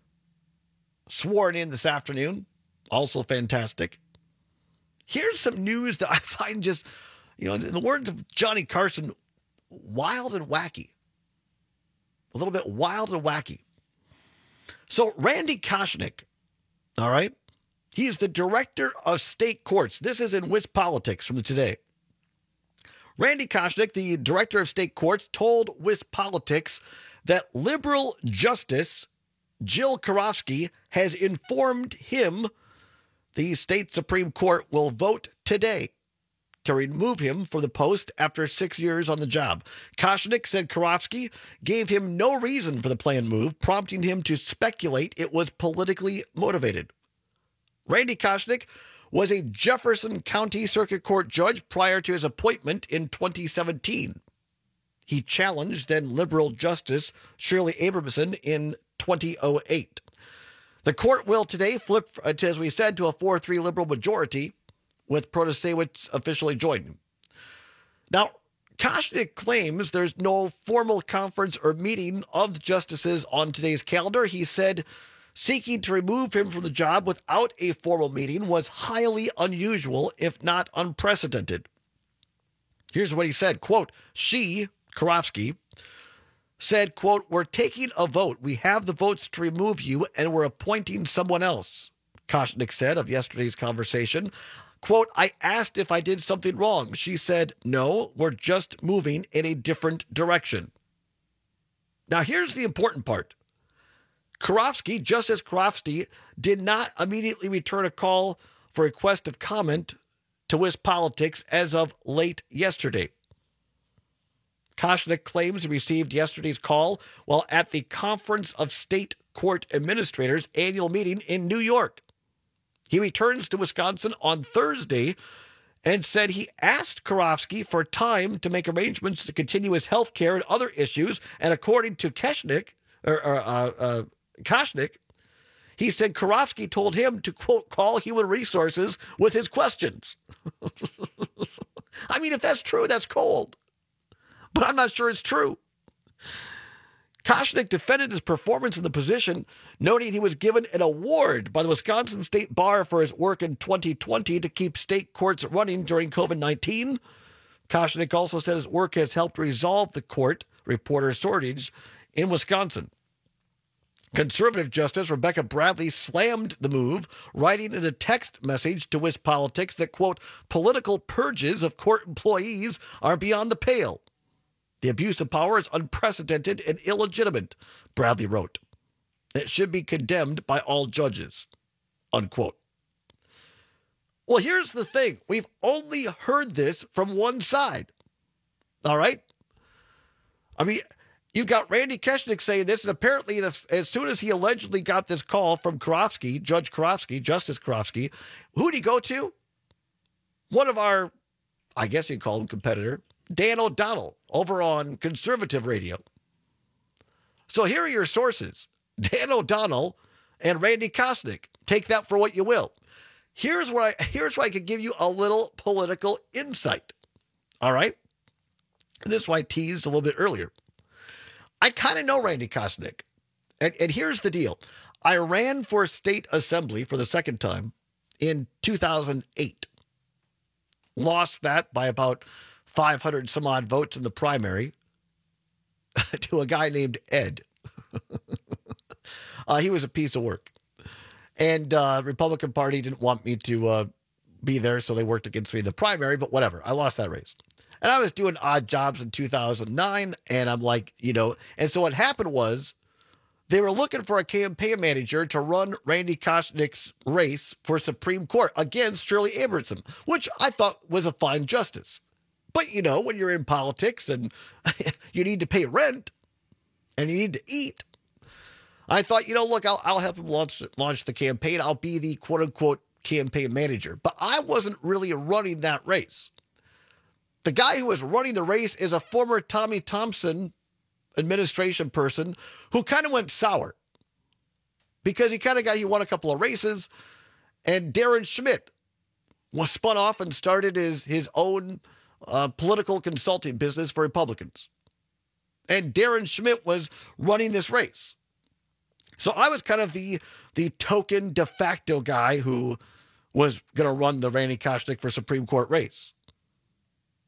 sworn in this afternoon, also fantastic. Here's some news that I find just, you know, in the words of Johnny Carson, wild and wacky. A little bit wild and wacky. So Randy Koschnick, all right, he is the director of state courts. This is in WisPolitics from today. Randy Koschnick, the director of state courts, told WisPolitics that liberal Justice Jill Karofsky has informed him the state Supreme Court will vote today to remove him from the post after six years on the job. Koschnick said Karofsky gave him no reason for the planned move, prompting him to speculate it was politically motivated. Randy Koschnick was a Jefferson County Circuit Court judge prior to his appointment in twenty seventeen. He challenged then liberal Justice Shirley Abrahamson in twenty oh eight. The court will today flip, as we said, to a four three liberal majority, with Protasiewicz officially joining. Now, Koschnick claims there's no formal conference or meeting of the justices on today's calendar. He said seeking to remove him from the job without a formal meeting was highly unusual, if not unprecedented. Here's what he said, quote, she, Karofsky, said, quote, we're taking a vote. We have the votes to remove you, and we're appointing someone else, Koschnick said of yesterday's conversation. Quote, I asked if I did something wrong. She said, no, we're just moving in a different direction. Now, here's the important part. Karofsky, Justice Karofsky, did not immediately return a call for request of comment to WisPolitics as of late yesterday. Koschnick claims he received yesterday's call while at the Conference of State Court Administrators annual meeting in New York. He returns to Wisconsin on Thursday and said he asked Karofsky for time to make arrangements to continue his health care and other issues. And according to Koschnick, or, or uh, uh, Koschnick, he said Karofsky told him to, quote, call human resources with his questions. I mean, if that's true, that's cold. But I'm not sure it's true. Koschnick defended his performance in the position, noting he was given an award by the Wisconsin State Bar for his work in twenty twenty to keep state courts running during covid nineteen. Koschnick also said his work has helped resolve the court reporter shortage in Wisconsin. Conservative Justice Rebecca Bradley slammed the move, writing in a text message to WisPolitics that, quote, political purges of court employees are beyond the pale. The abuse of power is unprecedented and illegitimate, Bradley wrote. It should be condemned by all judges, unquote. Well, here's the thing. We've only heard this from one side. All right? I mean, you've got Randy Koschnick saying this, and apparently as soon as he allegedly got this call from Karofsky, Judge Karofsky, Justice Karofsky, who'd he go to? One of our, I guess you'd call him competitor, Dan O'Donnell, over on conservative radio. So here are your sources. Dan O'Donnell and Randy Koschnick. Take that for what you will. Here's where I, here's where I could give you a little political insight. All right? And this is why I teased a little bit earlier. I kind of know Randy Koschnick. And, and here's the deal. I ran for state assembly for the second time in two thousand eight. Lost that by about five hundred some odd votes in the primary to a guy named Ed. uh, he was a piece of work. And uh, Republican Party didn't want me to uh, be there, so they worked against me in the primary, but whatever. I lost that race. And I was doing odd jobs in two thousand nine, and I'm like, you know, and so what happened was they were looking for a campaign manager to run Randy Koschnick's race for Supreme Court against Shirley Abrahamson, which I thought was a fine justice. But, you know, when you're in politics and you need to pay rent and you need to eat, I thought, you know, look, I'll, I'll help him launch, launch the campaign. I'll be the quote-unquote campaign manager. But I wasn't really running that race. The guy who was running the race is a former Tommy Thompson administration person who kind of went sour because he kind of got, he won a couple of races, and Darren Schmidt was spun off and started his, his own uh, political consulting business for Republicans. And Darren Schmidt was running this race. So I was kind of the, the token de facto guy who was going to run the Randy Koschnick for Supreme Court race.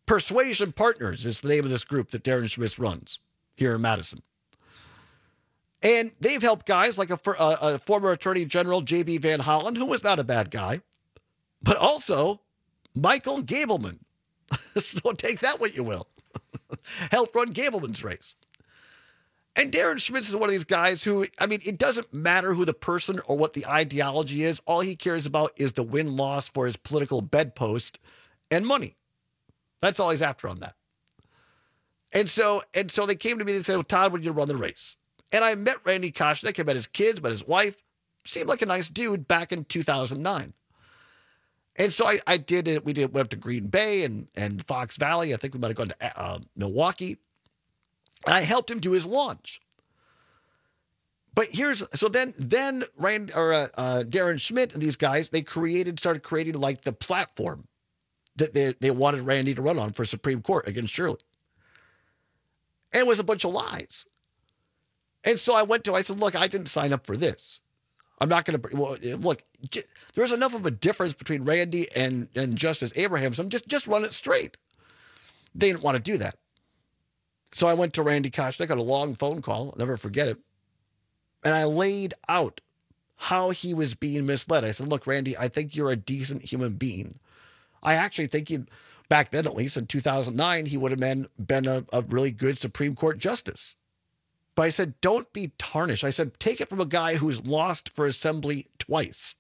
Persuasion Partners is the name of this group that Darren Schmidt runs here in Madison. And they've helped guys like a, a, a former Attorney General, J B Van Hollen, who was not a bad guy, but also Michael Gableman. So take that what you will. Helped run Gableman's race. And Darren Schmitz is one of these guys who, I mean, it doesn't matter who the person or what the ideology is. All he cares about is the win-loss for his political bedpost and money. That's all he's after on that. And so, and so they came to me and said, well, Todd, would you run the race? And I met Randy Koschnick. I met his kids, met his wife. Seemed like a nice dude back in two thousand nine. And so I, I did it. We did went up to Green Bay and, and Fox Valley. I think we might have gone to uh, Milwaukee. And I helped him do his launch. But here's, so then, then Rand, or uh, uh, Darren Schmidt and these guys, they created, started creating like the platform that they, they wanted Randy to run on for Supreme Court against Shirley. And it was a bunch of lies. And so I went to, I said, look, I didn't sign up for this. I'm not going to, well, look, j- there's enough of a difference between Randy and, and Justice Abrahamson. Just, just run it straight. They didn't want to do that. So I went to Randy Koschnick, got a long phone call, I'll never forget it. And I laid out how he was being misled. I said, look, Randy, I think you're a decent human being. I actually think he, back then, at least in two thousand nine, he would have been, been a, a really good Supreme Court justice. But I said, don't be tarnished. I said, take it from a guy who's lost for assembly twice.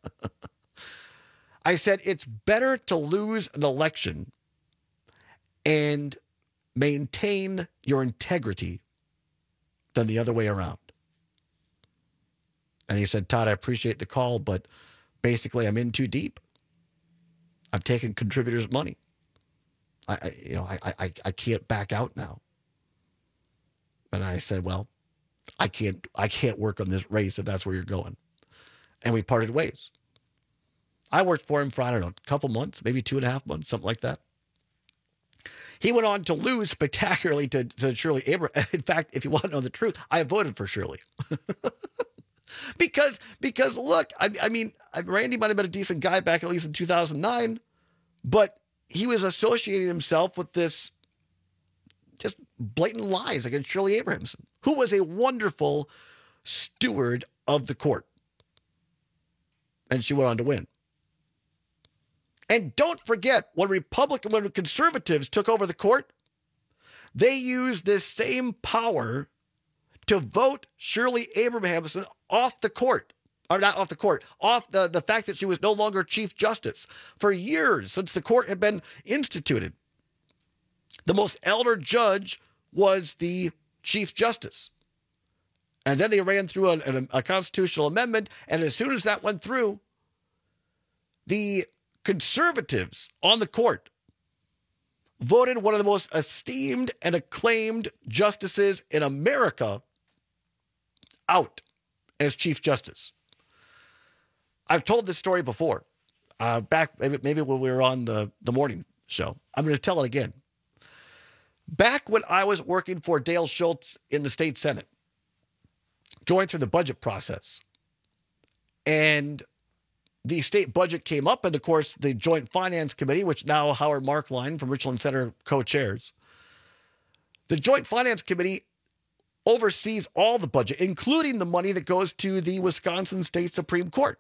I said, it's better to lose an election and maintain your integrity than the other way around. And he said, Todd, I appreciate the call, but basically I'm in too deep. I've taken contributors' money. I, I you know, I, I, I can't back out now. And I said, well, I can't, I can't work on this race if that's where you're going. And we parted ways. I worked for him for, I don't know, a couple months, maybe two and a half months, something like that. He went on to lose spectacularly to, to Shirley Abraham. In fact, if you want to know the truth, I voted for Shirley. because, because look, I, I mean, Randy might have been a decent guy back at least in two thousand nine, but he was associating himself with this just blatant lies against Shirley Abrahamson, who was a wonderful steward of the court. And she went on to win. And don't forget, when Republican, when conservatives took over the court, they used this same power to vote Shirley Abrahamson off the court, or not off the court, off the, the fact that she was no longer Chief Justice. For years, since the court had been instituted, the most elder judge was the Chief Justice. And then they ran through a, a, a constitutional amendment, and as soon as that went through, the conservatives on the court voted one of the most esteemed and acclaimed justices in America out as Chief Justice. I've told this story before, uh, back maybe, maybe when we were on the, the morning show. I'm going to tell it again. Back when I was working for Dale Schultz in the state Senate, going through the budget process, and the state budget came up, and of course, the Joint Finance Committee, which now Howard Markline from Richland Center co-chairs, the Joint Finance Committee oversees all the budget, including the money that goes to the Wisconsin State Supreme Court.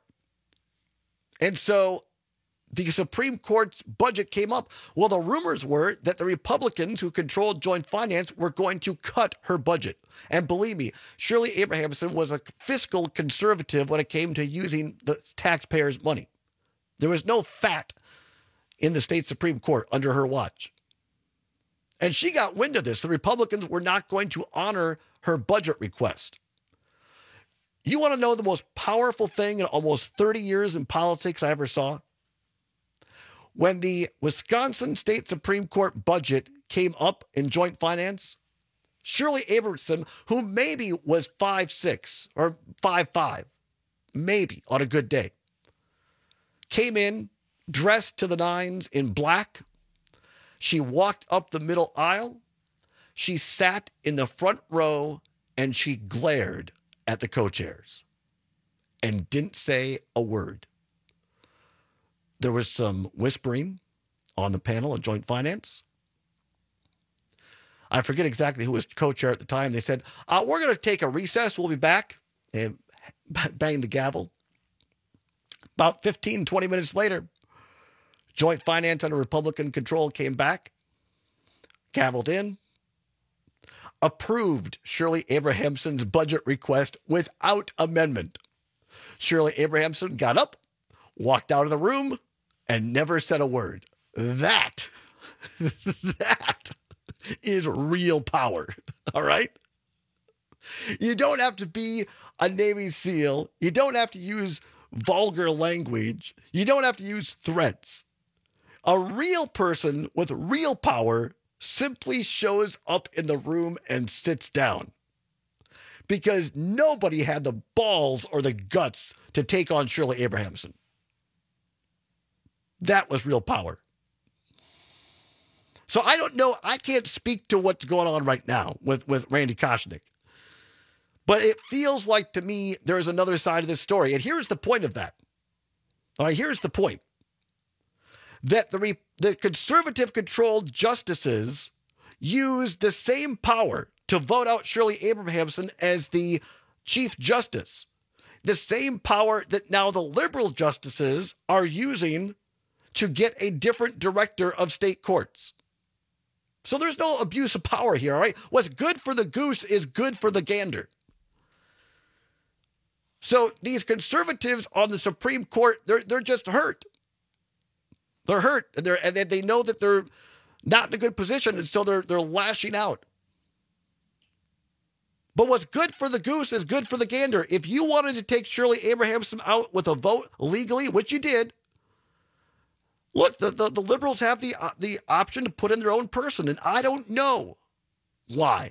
And so the Supreme Court's budget came up. Well, the rumors were that the Republicans who controlled Joint Finance were going to cut her budget. And believe me, Shirley Abrahamson was a fiscal conservative when it came to using the taxpayers' money. There was no fat in the state Supreme Court under her watch. And she got wind of this. The Republicans were not going to honor her budget request. You want to know the most powerful thing in almost thirty years in politics I ever saw? When the Wisconsin State Supreme Court budget came up in Joint Finance, Shirley Abrahamson, who maybe was five six or five five, maybe on a good day, came in dressed to the nines in black. She walked up the middle aisle. She sat in the front row and she glared at the co-chairs and didn't say a word. There was some whispering on the panel of Joint Finance. I forget exactly who was co-chair at the time. They said, uh, we're going to take a recess. We'll be back. And bang the gavel. About fifteen, twenty minutes later, Joint Finance under Republican control came back, gavelled in, approved Shirley Abrahamson's budget request without amendment. Shirley Abrahamson got up, walked out of the room, and never said a word. That, that is real power, all right? You don't have to be a Navy SEAL. You don't have to use vulgar language. You don't have to use threats. A real person with real power simply shows up in the room and sits down because nobody had the balls or the guts to take on Shirley Abrahamson. That was real power. So I don't know. I can't speak to what's going on right now with, with Randy Koschnick. But it feels like to me there's another side of this story. And here's the point of that. All right, here's the point. That the, re- the conservative-controlled justices use the same power to vote out Shirley Abrahamson as the Chief Justice. The same power that now the liberal justices are using to get a different director of state courts. So there's no abuse of power here, all right? What's good for the goose is good for the gander. So these conservatives on the Supreme Court, they're, they're just hurt. They're hurt, and, they're, and they know that they're not in a good position, and so they're, they're lashing out. But what's good for the goose is good for the gander. If you wanted to take Shirley Abrahamson out with a vote legally, which you did, look, the, the, the liberals have the, uh, the option to put in their own person, and I don't know why.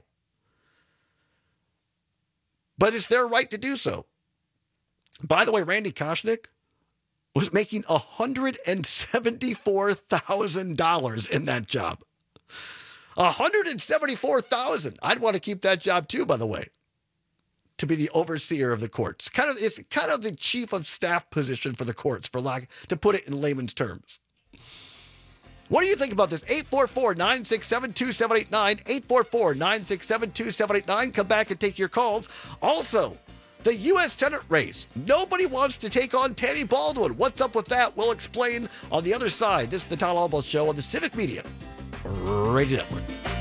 But it's their right to do so. By the way, Randy Koschnick was making one hundred seventy-four thousand dollars in that job. one hundred seventy-four thousand dollars. I'd want to keep that job too, by the way, to be the overseer of the courts. Kind of, it's kind of the chief of staff position for the courts, for lack, to put it in layman's terms. What do you think about this? eight four four, nine six seven, two seven eight nine, eight four four, nine six seven, two seven eight nine. Come back and take your calls. Also, the U S Senate race. Nobody wants to take on Tammy Baldwin. What's up with that? We'll explain on the other side. This is the Todd Alba Show on the Civic Media Radio Network.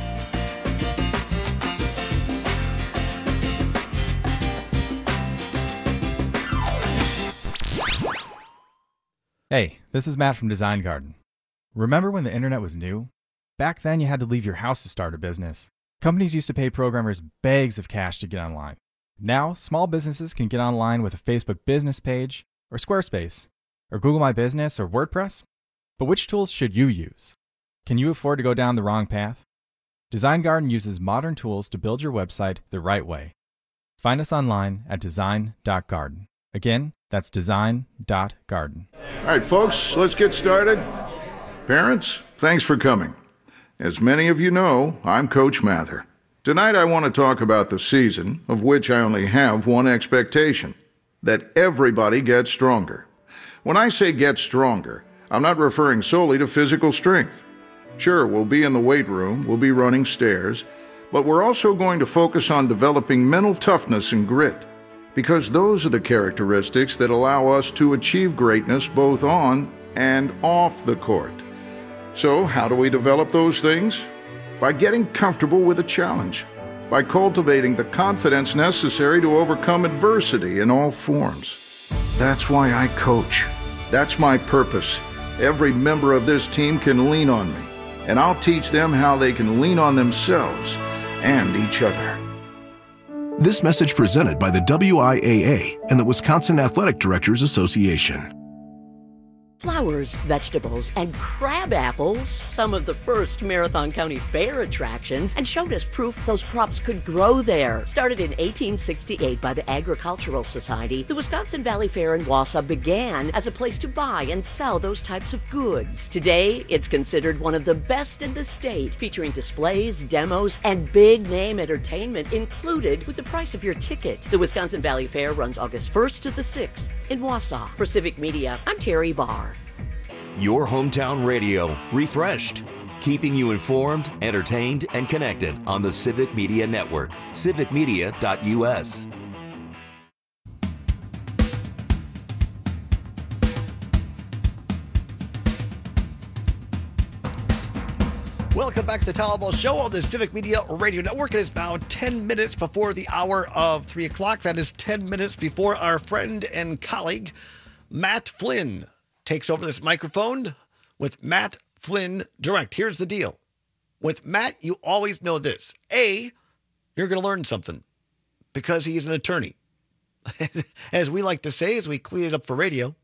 Hey, this is Matt from Design Garden. Remember when the internet was new? Back then you had to leave your house to start a business. Companies used to pay programmers bags of cash to get online. Now, small businesses can get online with a Facebook business page, or Squarespace, or Google My Business, or WordPress. But which tools should you use? Can you afford to go down the wrong path? Design Garden uses modern tools to build your website the right way. Find us online at design dot garden. Again, that's design dot garden. All right, folks, let's get started. Parents, thanks for coming. As many of you know, I'm Coach Mather. Tonight I want to talk about the season, of which I only have one expectation, that everybody gets stronger. When I say get stronger, I'm not referring solely to physical strength. Sure, we'll be in the weight room, we'll be running stairs, but we're also going to focus on developing mental toughness and grit, because those are the characteristics that allow us to achieve greatness both on and off the court. So, how do we develop those things? By getting comfortable with a challenge, by cultivating the confidence necessary to overcome adversity in all forms. That's why I coach. That's my purpose. Every member of this team can lean on me, and I'll teach them how they can lean on themselves and each other. This message presented by the W I A A and the Wisconsin Athletic Directors Association. Flowers, vegetables, and crab apples, some of the first Marathon County Fair attractions, and showed us proof those crops could grow there. Started in eighteen sixty-eight by the Agricultural Society, the Wisconsin Valley Fair in Wausau began as a place to buy and sell those types of goods. Today, it's considered one of the best in the state, featuring displays, demos, and big-name entertainment included with the price of your ticket. The Wisconsin Valley Fair runs August first to the sixth in Wausau. For Civic Media, I'm Terry Barr. Your hometown radio, refreshed. keeping you informed, entertained, and connected on the Civic Media Network, civic media dot u s. Welcome back to the Todd Alba Show on the Civic Media Radio Network. It is now ten minutes before the hour of three o'clock. That is ten minutes before our friend and colleague, Matt Flynn, takes over this microphone with Matt Flynn Direct. Here's the deal. With Matt, you always know this. A, you're going to learn something because he's an attorney. As we like to say, as we clean it up for radio,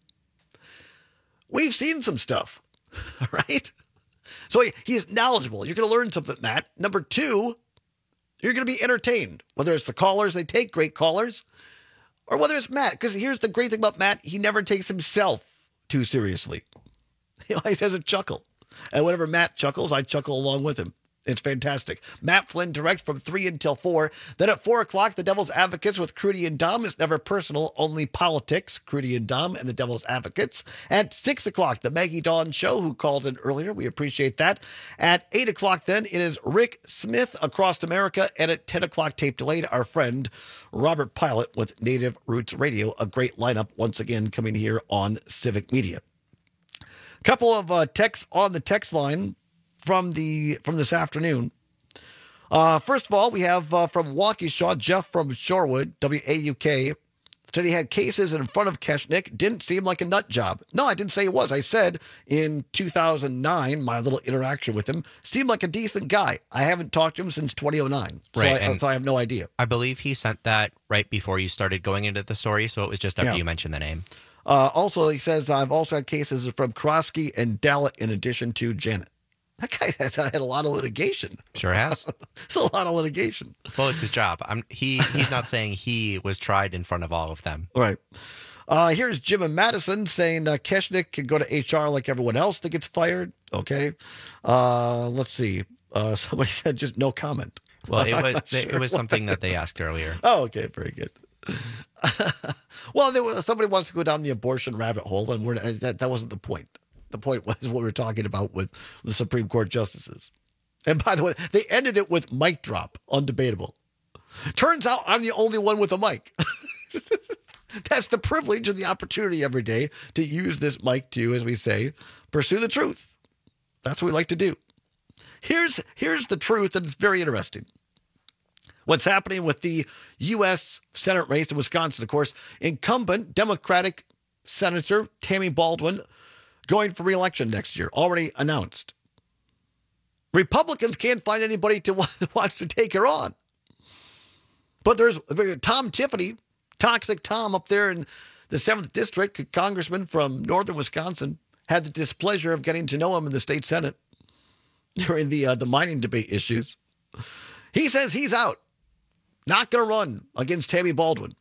we've seen some stuff, right? So he, he's knowledgeable. You're going to learn something, Matt. Number two, you're going to be entertained, whether it's the callers, they take great callers, or whether it's Matt. Because here's the great thing about Matt. He never takes himself too seriously. He always has a chuckle. And whenever Matt chuckles, I chuckle along with him. It's fantastic. Matt Flynn Direct from three until four. Then at four o'clock, the Devil's Advocates with Crudy and Dom. It's never personal, only politics. Crudy and Dom and the Devil's Advocates. At six o'clock, the Maggie Dawn Show, who called in earlier. We appreciate that. At eight o'clock, then, it is Rick Smith Across America. And at ten o'clock, tape delayed, our friend Robert Pilot with Native Roots Radio. A great lineup once again coming here on Civic Media. Couple of uh, texts on the text line from the from this afternoon. Uh, first of all, we have uh, from Waukesha, Jeff from Shorewood, W A U K, said he had cases in front of Keshnick. Didn't seem like a nut job. No, I didn't say it was. I said in two thousand nine, my little interaction with him, seemed like a decent guy. I haven't talked to him since twenty oh nine, so, right, I, so I have no idea. I believe he sent that right before you started going into the story, so it was just after Yeah. you mentioned the name. Uh, also, he says, I've also had cases from Krosky and Dallett in addition to Janet. That guy has had a lot of litigation. Sure has. It's a lot of litigation. Well, it's his job. I'm, he He's not saying he was tried in front of all of them. Right. Uh, here's Jim and Madison saying uh, Keshnick can go to H R like everyone else that gets fired. Okay. Uh, let's see. Uh, somebody said just no comment. Well, it I'm was not it sure was what something that that they asked earlier. Oh, okay. Very good. Well, there was, somebody wants to go down the abortion rabbit hole, and we're, that, that wasn't the point. The point was what we were talking about with the Supreme Court justices. And by the way, they ended it with mic drop, undebatable. Turns out I'm the only one with a mic. That's the privilege and the opportunity every day to use this mic to, as we say, pursue the truth. That's what we like to do. Here's, here's the truth, and it's very interesting. What's happening with the U S Senate race in Wisconsin, of course, incumbent Democratic Senator Tammy Baldwin going for re-election next year, already announced. Republicans can't find anybody to wants to take her on. But there's Tom Tiffany, Toxic Tom up there in the seventh District, a congressman from northern Wisconsin, had the displeasure of getting to know him in the state Senate during the uh, the mining debate issues. He says he's out. Not going to run against Tammy Baldwin.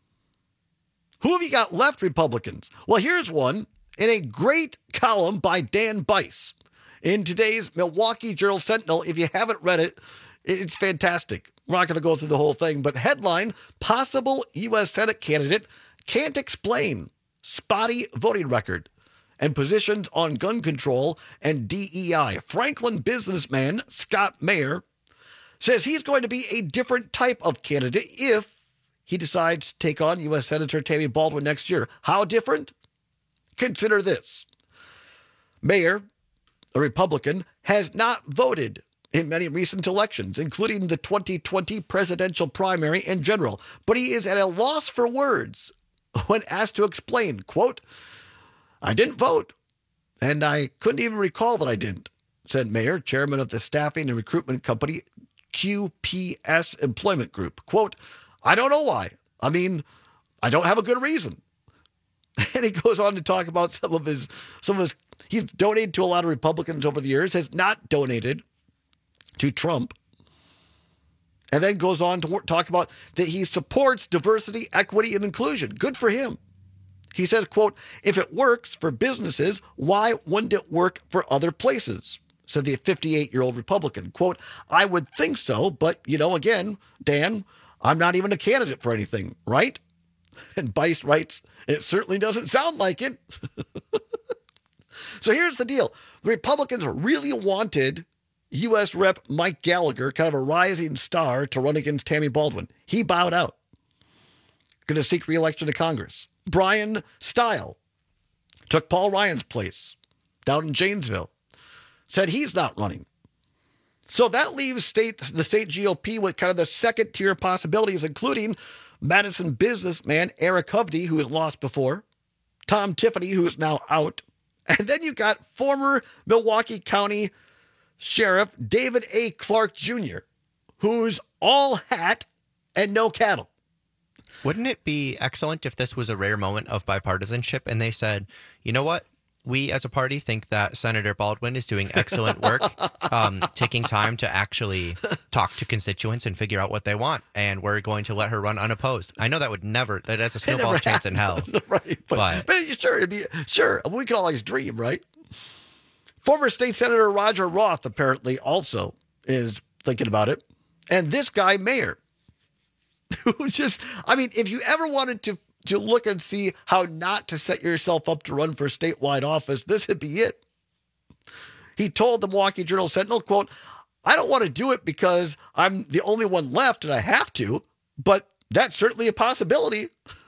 Who have you got left, Republicans? Well, here's one in a great column by Dan Bice in today's Milwaukee Journal-Sentinel. If you haven't read it, it's fantastic. We're not going to go through the whole thing, but headline, possible U S Senate candidate can't explain spotty voting record and positions on gun control and D E I. Franklin businessman Scott Mayer says he's going to be a different type of candidate if he decides to take on U S Senator Tammy Baldwin next year. How different? Consider this. Mayer, a Republican, has not voted in many recent elections, including the twenty twenty presidential primary in general, but he is at a loss for words when asked to explain, quote, I didn't vote, and I couldn't even recall that I didn't, said Mayer, chairman of the staffing and recruitment company Q P S Employment Group. Quote, I don't know why. I mean, I don't have a good reason. And he goes on to talk about some of his, some of his, he's donated to a lot of Republicans over the years, has not donated to Trump. And then goes on to talk about that he supports diversity, equity, and inclusion. Good for him. He says, quote, if it works for businesses, why wouldn't it work for other places? Said the fifty-eight-year-old Republican. Quote, I would think so, but, you know, again, Dan, I'm not even a candidate for anything, right? And Bice writes, it certainly doesn't sound like it. So here's the deal. The Republicans really wanted U S Rep Mike Gallagher, kind of a rising star, to run against Tammy Baldwin. He bowed out. Going to seek re-election to Congress. Brian Stile took Paul Ryan's place down in Janesville. Said he's not running. So that leaves state the state G O P with kind of the second-tier possibilities, including Madison businessman Eric Hovde, who has lost before, Tom Tiffany, who is now out, and then you got former Milwaukee County Sheriff David A. Clark Junior, who's all hat and no cattle. Wouldn't it be excellent if this was a rare moment of bipartisanship and they said, you know what? We as a party think that Senator Baldwin is doing excellent work, um, taking time to actually talk to constituents and figure out what they want. And we're going to let her run unopposed. I know that would never, that has a snowball's chance in hell. Right. But, but, but sure, it'd be, sure, we can always dream, right? Former State Senator Roger Roth apparently also is thinking about it. And this guy, Mayor, who just, I mean, if you ever wanted to to look and see how not to set yourself up to run for statewide office, this would be it. He told the Milwaukee Journal Sentinel, quote, I don't want to do it because I'm the only one left and I have to, but that's certainly a possibility.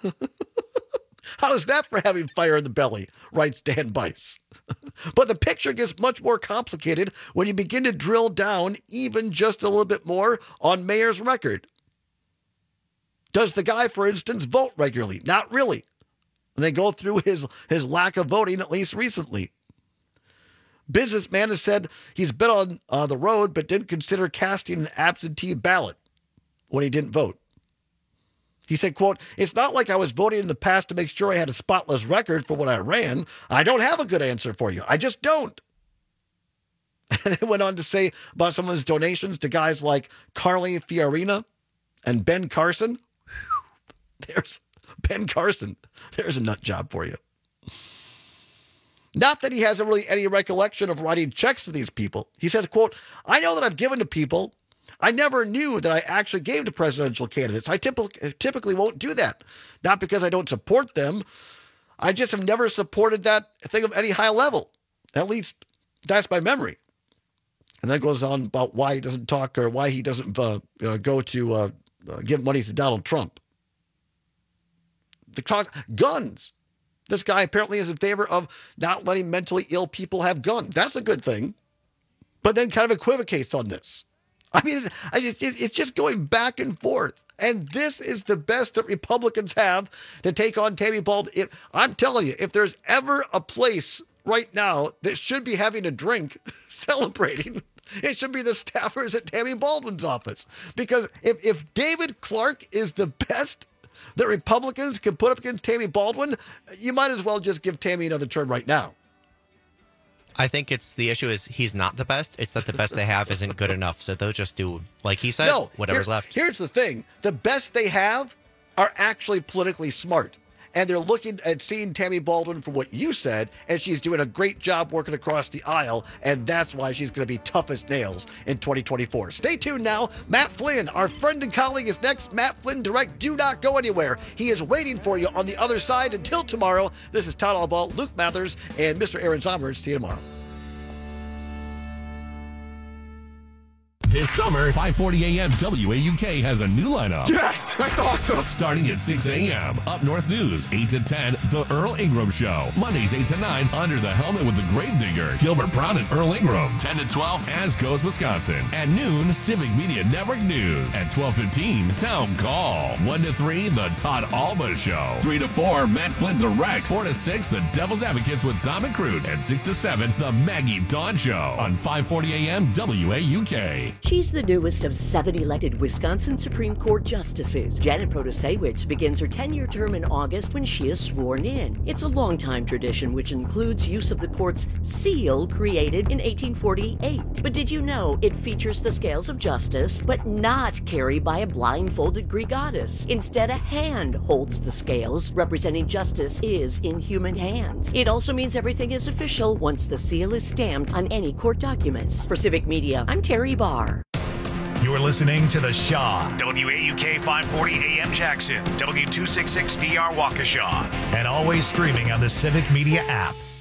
How's that for having fire in the belly, writes Dan Bice. But the picture gets much more complicated when you begin to drill down even just a little bit more on Mayor's record. Does the guy, for instance, vote regularly? Not really. And they go through his, his lack of voting, at least recently. Businessman has said he's been on uh, the road but didn't consider casting an absentee ballot when he didn't vote. He said, quote, it's not like I was voting in the past to make sure I had a spotless record for what I ran. I don't have a good answer for you. I just don't. And it went on to say about some of his donations to guys like Carly Fiorina and Ben Carson. There's Ben Carson. There's a nut job for you. Not that he hasn't really any recollection of writing checks to these people. He says, quote, I know that I've given to people. I never knew that I actually gave to presidential candidates. I typically, typically won't do that. Not because I don't support them. I just have never supported that thing of any high level. At least that's my memory. And then goes on about why he doesn't talk or why he doesn't uh, uh, go to uh, uh, give money to Donald Trump. The talk, guns. This guy apparently is in favor of not letting mentally ill people have guns. That's a good thing. But then kind of equivocates on this. I mean, I just, it's just going back and forth. And this is the best that Republicans have to take on Tammy Baldwin. If, I'm telling you, if there's ever a place right now that should be having a drink celebrating, it should be the staffers at Tammy Baldwin's office. Because if, if David Clark is the best that Republicans can put up against Tammy Baldwin, you might as well just give Tammy another term right now. I think it's the issue is he's not the best. It's that the best they have isn't good enough. So they'll just do, like he said, no, whatever's here, left. Here's the thing. The best they have are actually politically smart. And they're looking at seeing Tammy Baldwin for what you said, and she's doing a great job working across the aisle, and that's why she's going to be tough as nails in twenty twenty-four. Stay tuned now. Matt Flynn, our friend and colleague, is next. Matt Flynn Direct. Do not go anywhere. He is waiting for you on the other side. Until tomorrow, this is Todd Albaugh, Luke Mathers, and Mister Aaron Somers. See you tomorrow. This summer, five forty a.m. W A U K has a new lineup. Yes, that's awesome. Starting at six a.m. Up North News, eight to ten, The Earl Ingram Show. Mondays, eight to nine, Under the Helmet with the Gravedigger, Gilbert Brown and Earl Ingram. ten to twelve, As Goes Wisconsin. At noon, Civic Media Network News. At twelve fifteen, Town Call. one to three, The Todd Albaugh Show. three to four, Matt Flynn Direct. four to six, The Devil's Advocates with Dom McCroot. And six to seven, The Maggie Dawn Show. On five forty a.m. W A U K. She's the newest of seven elected Wisconsin Supreme Court justices. Janet Protasiewicz begins her ten-year term in August when she is sworn in. It's a long-time tradition which includes use of the court's seal created in eighteen forty-eight. But did you know it features the scales of justice, but not carried by a blindfolded Greek goddess? Instead, a hand holds the scales, representing justice is in human hands. It also means everything is official once the seal is stamped on any court documents. For Civic Media, I'm Terry Barr. You're listening to The Shaw, W A U K five forty A M Jackson, W two sixty-six D R Waukesha, and always streaming on the Civic Media app.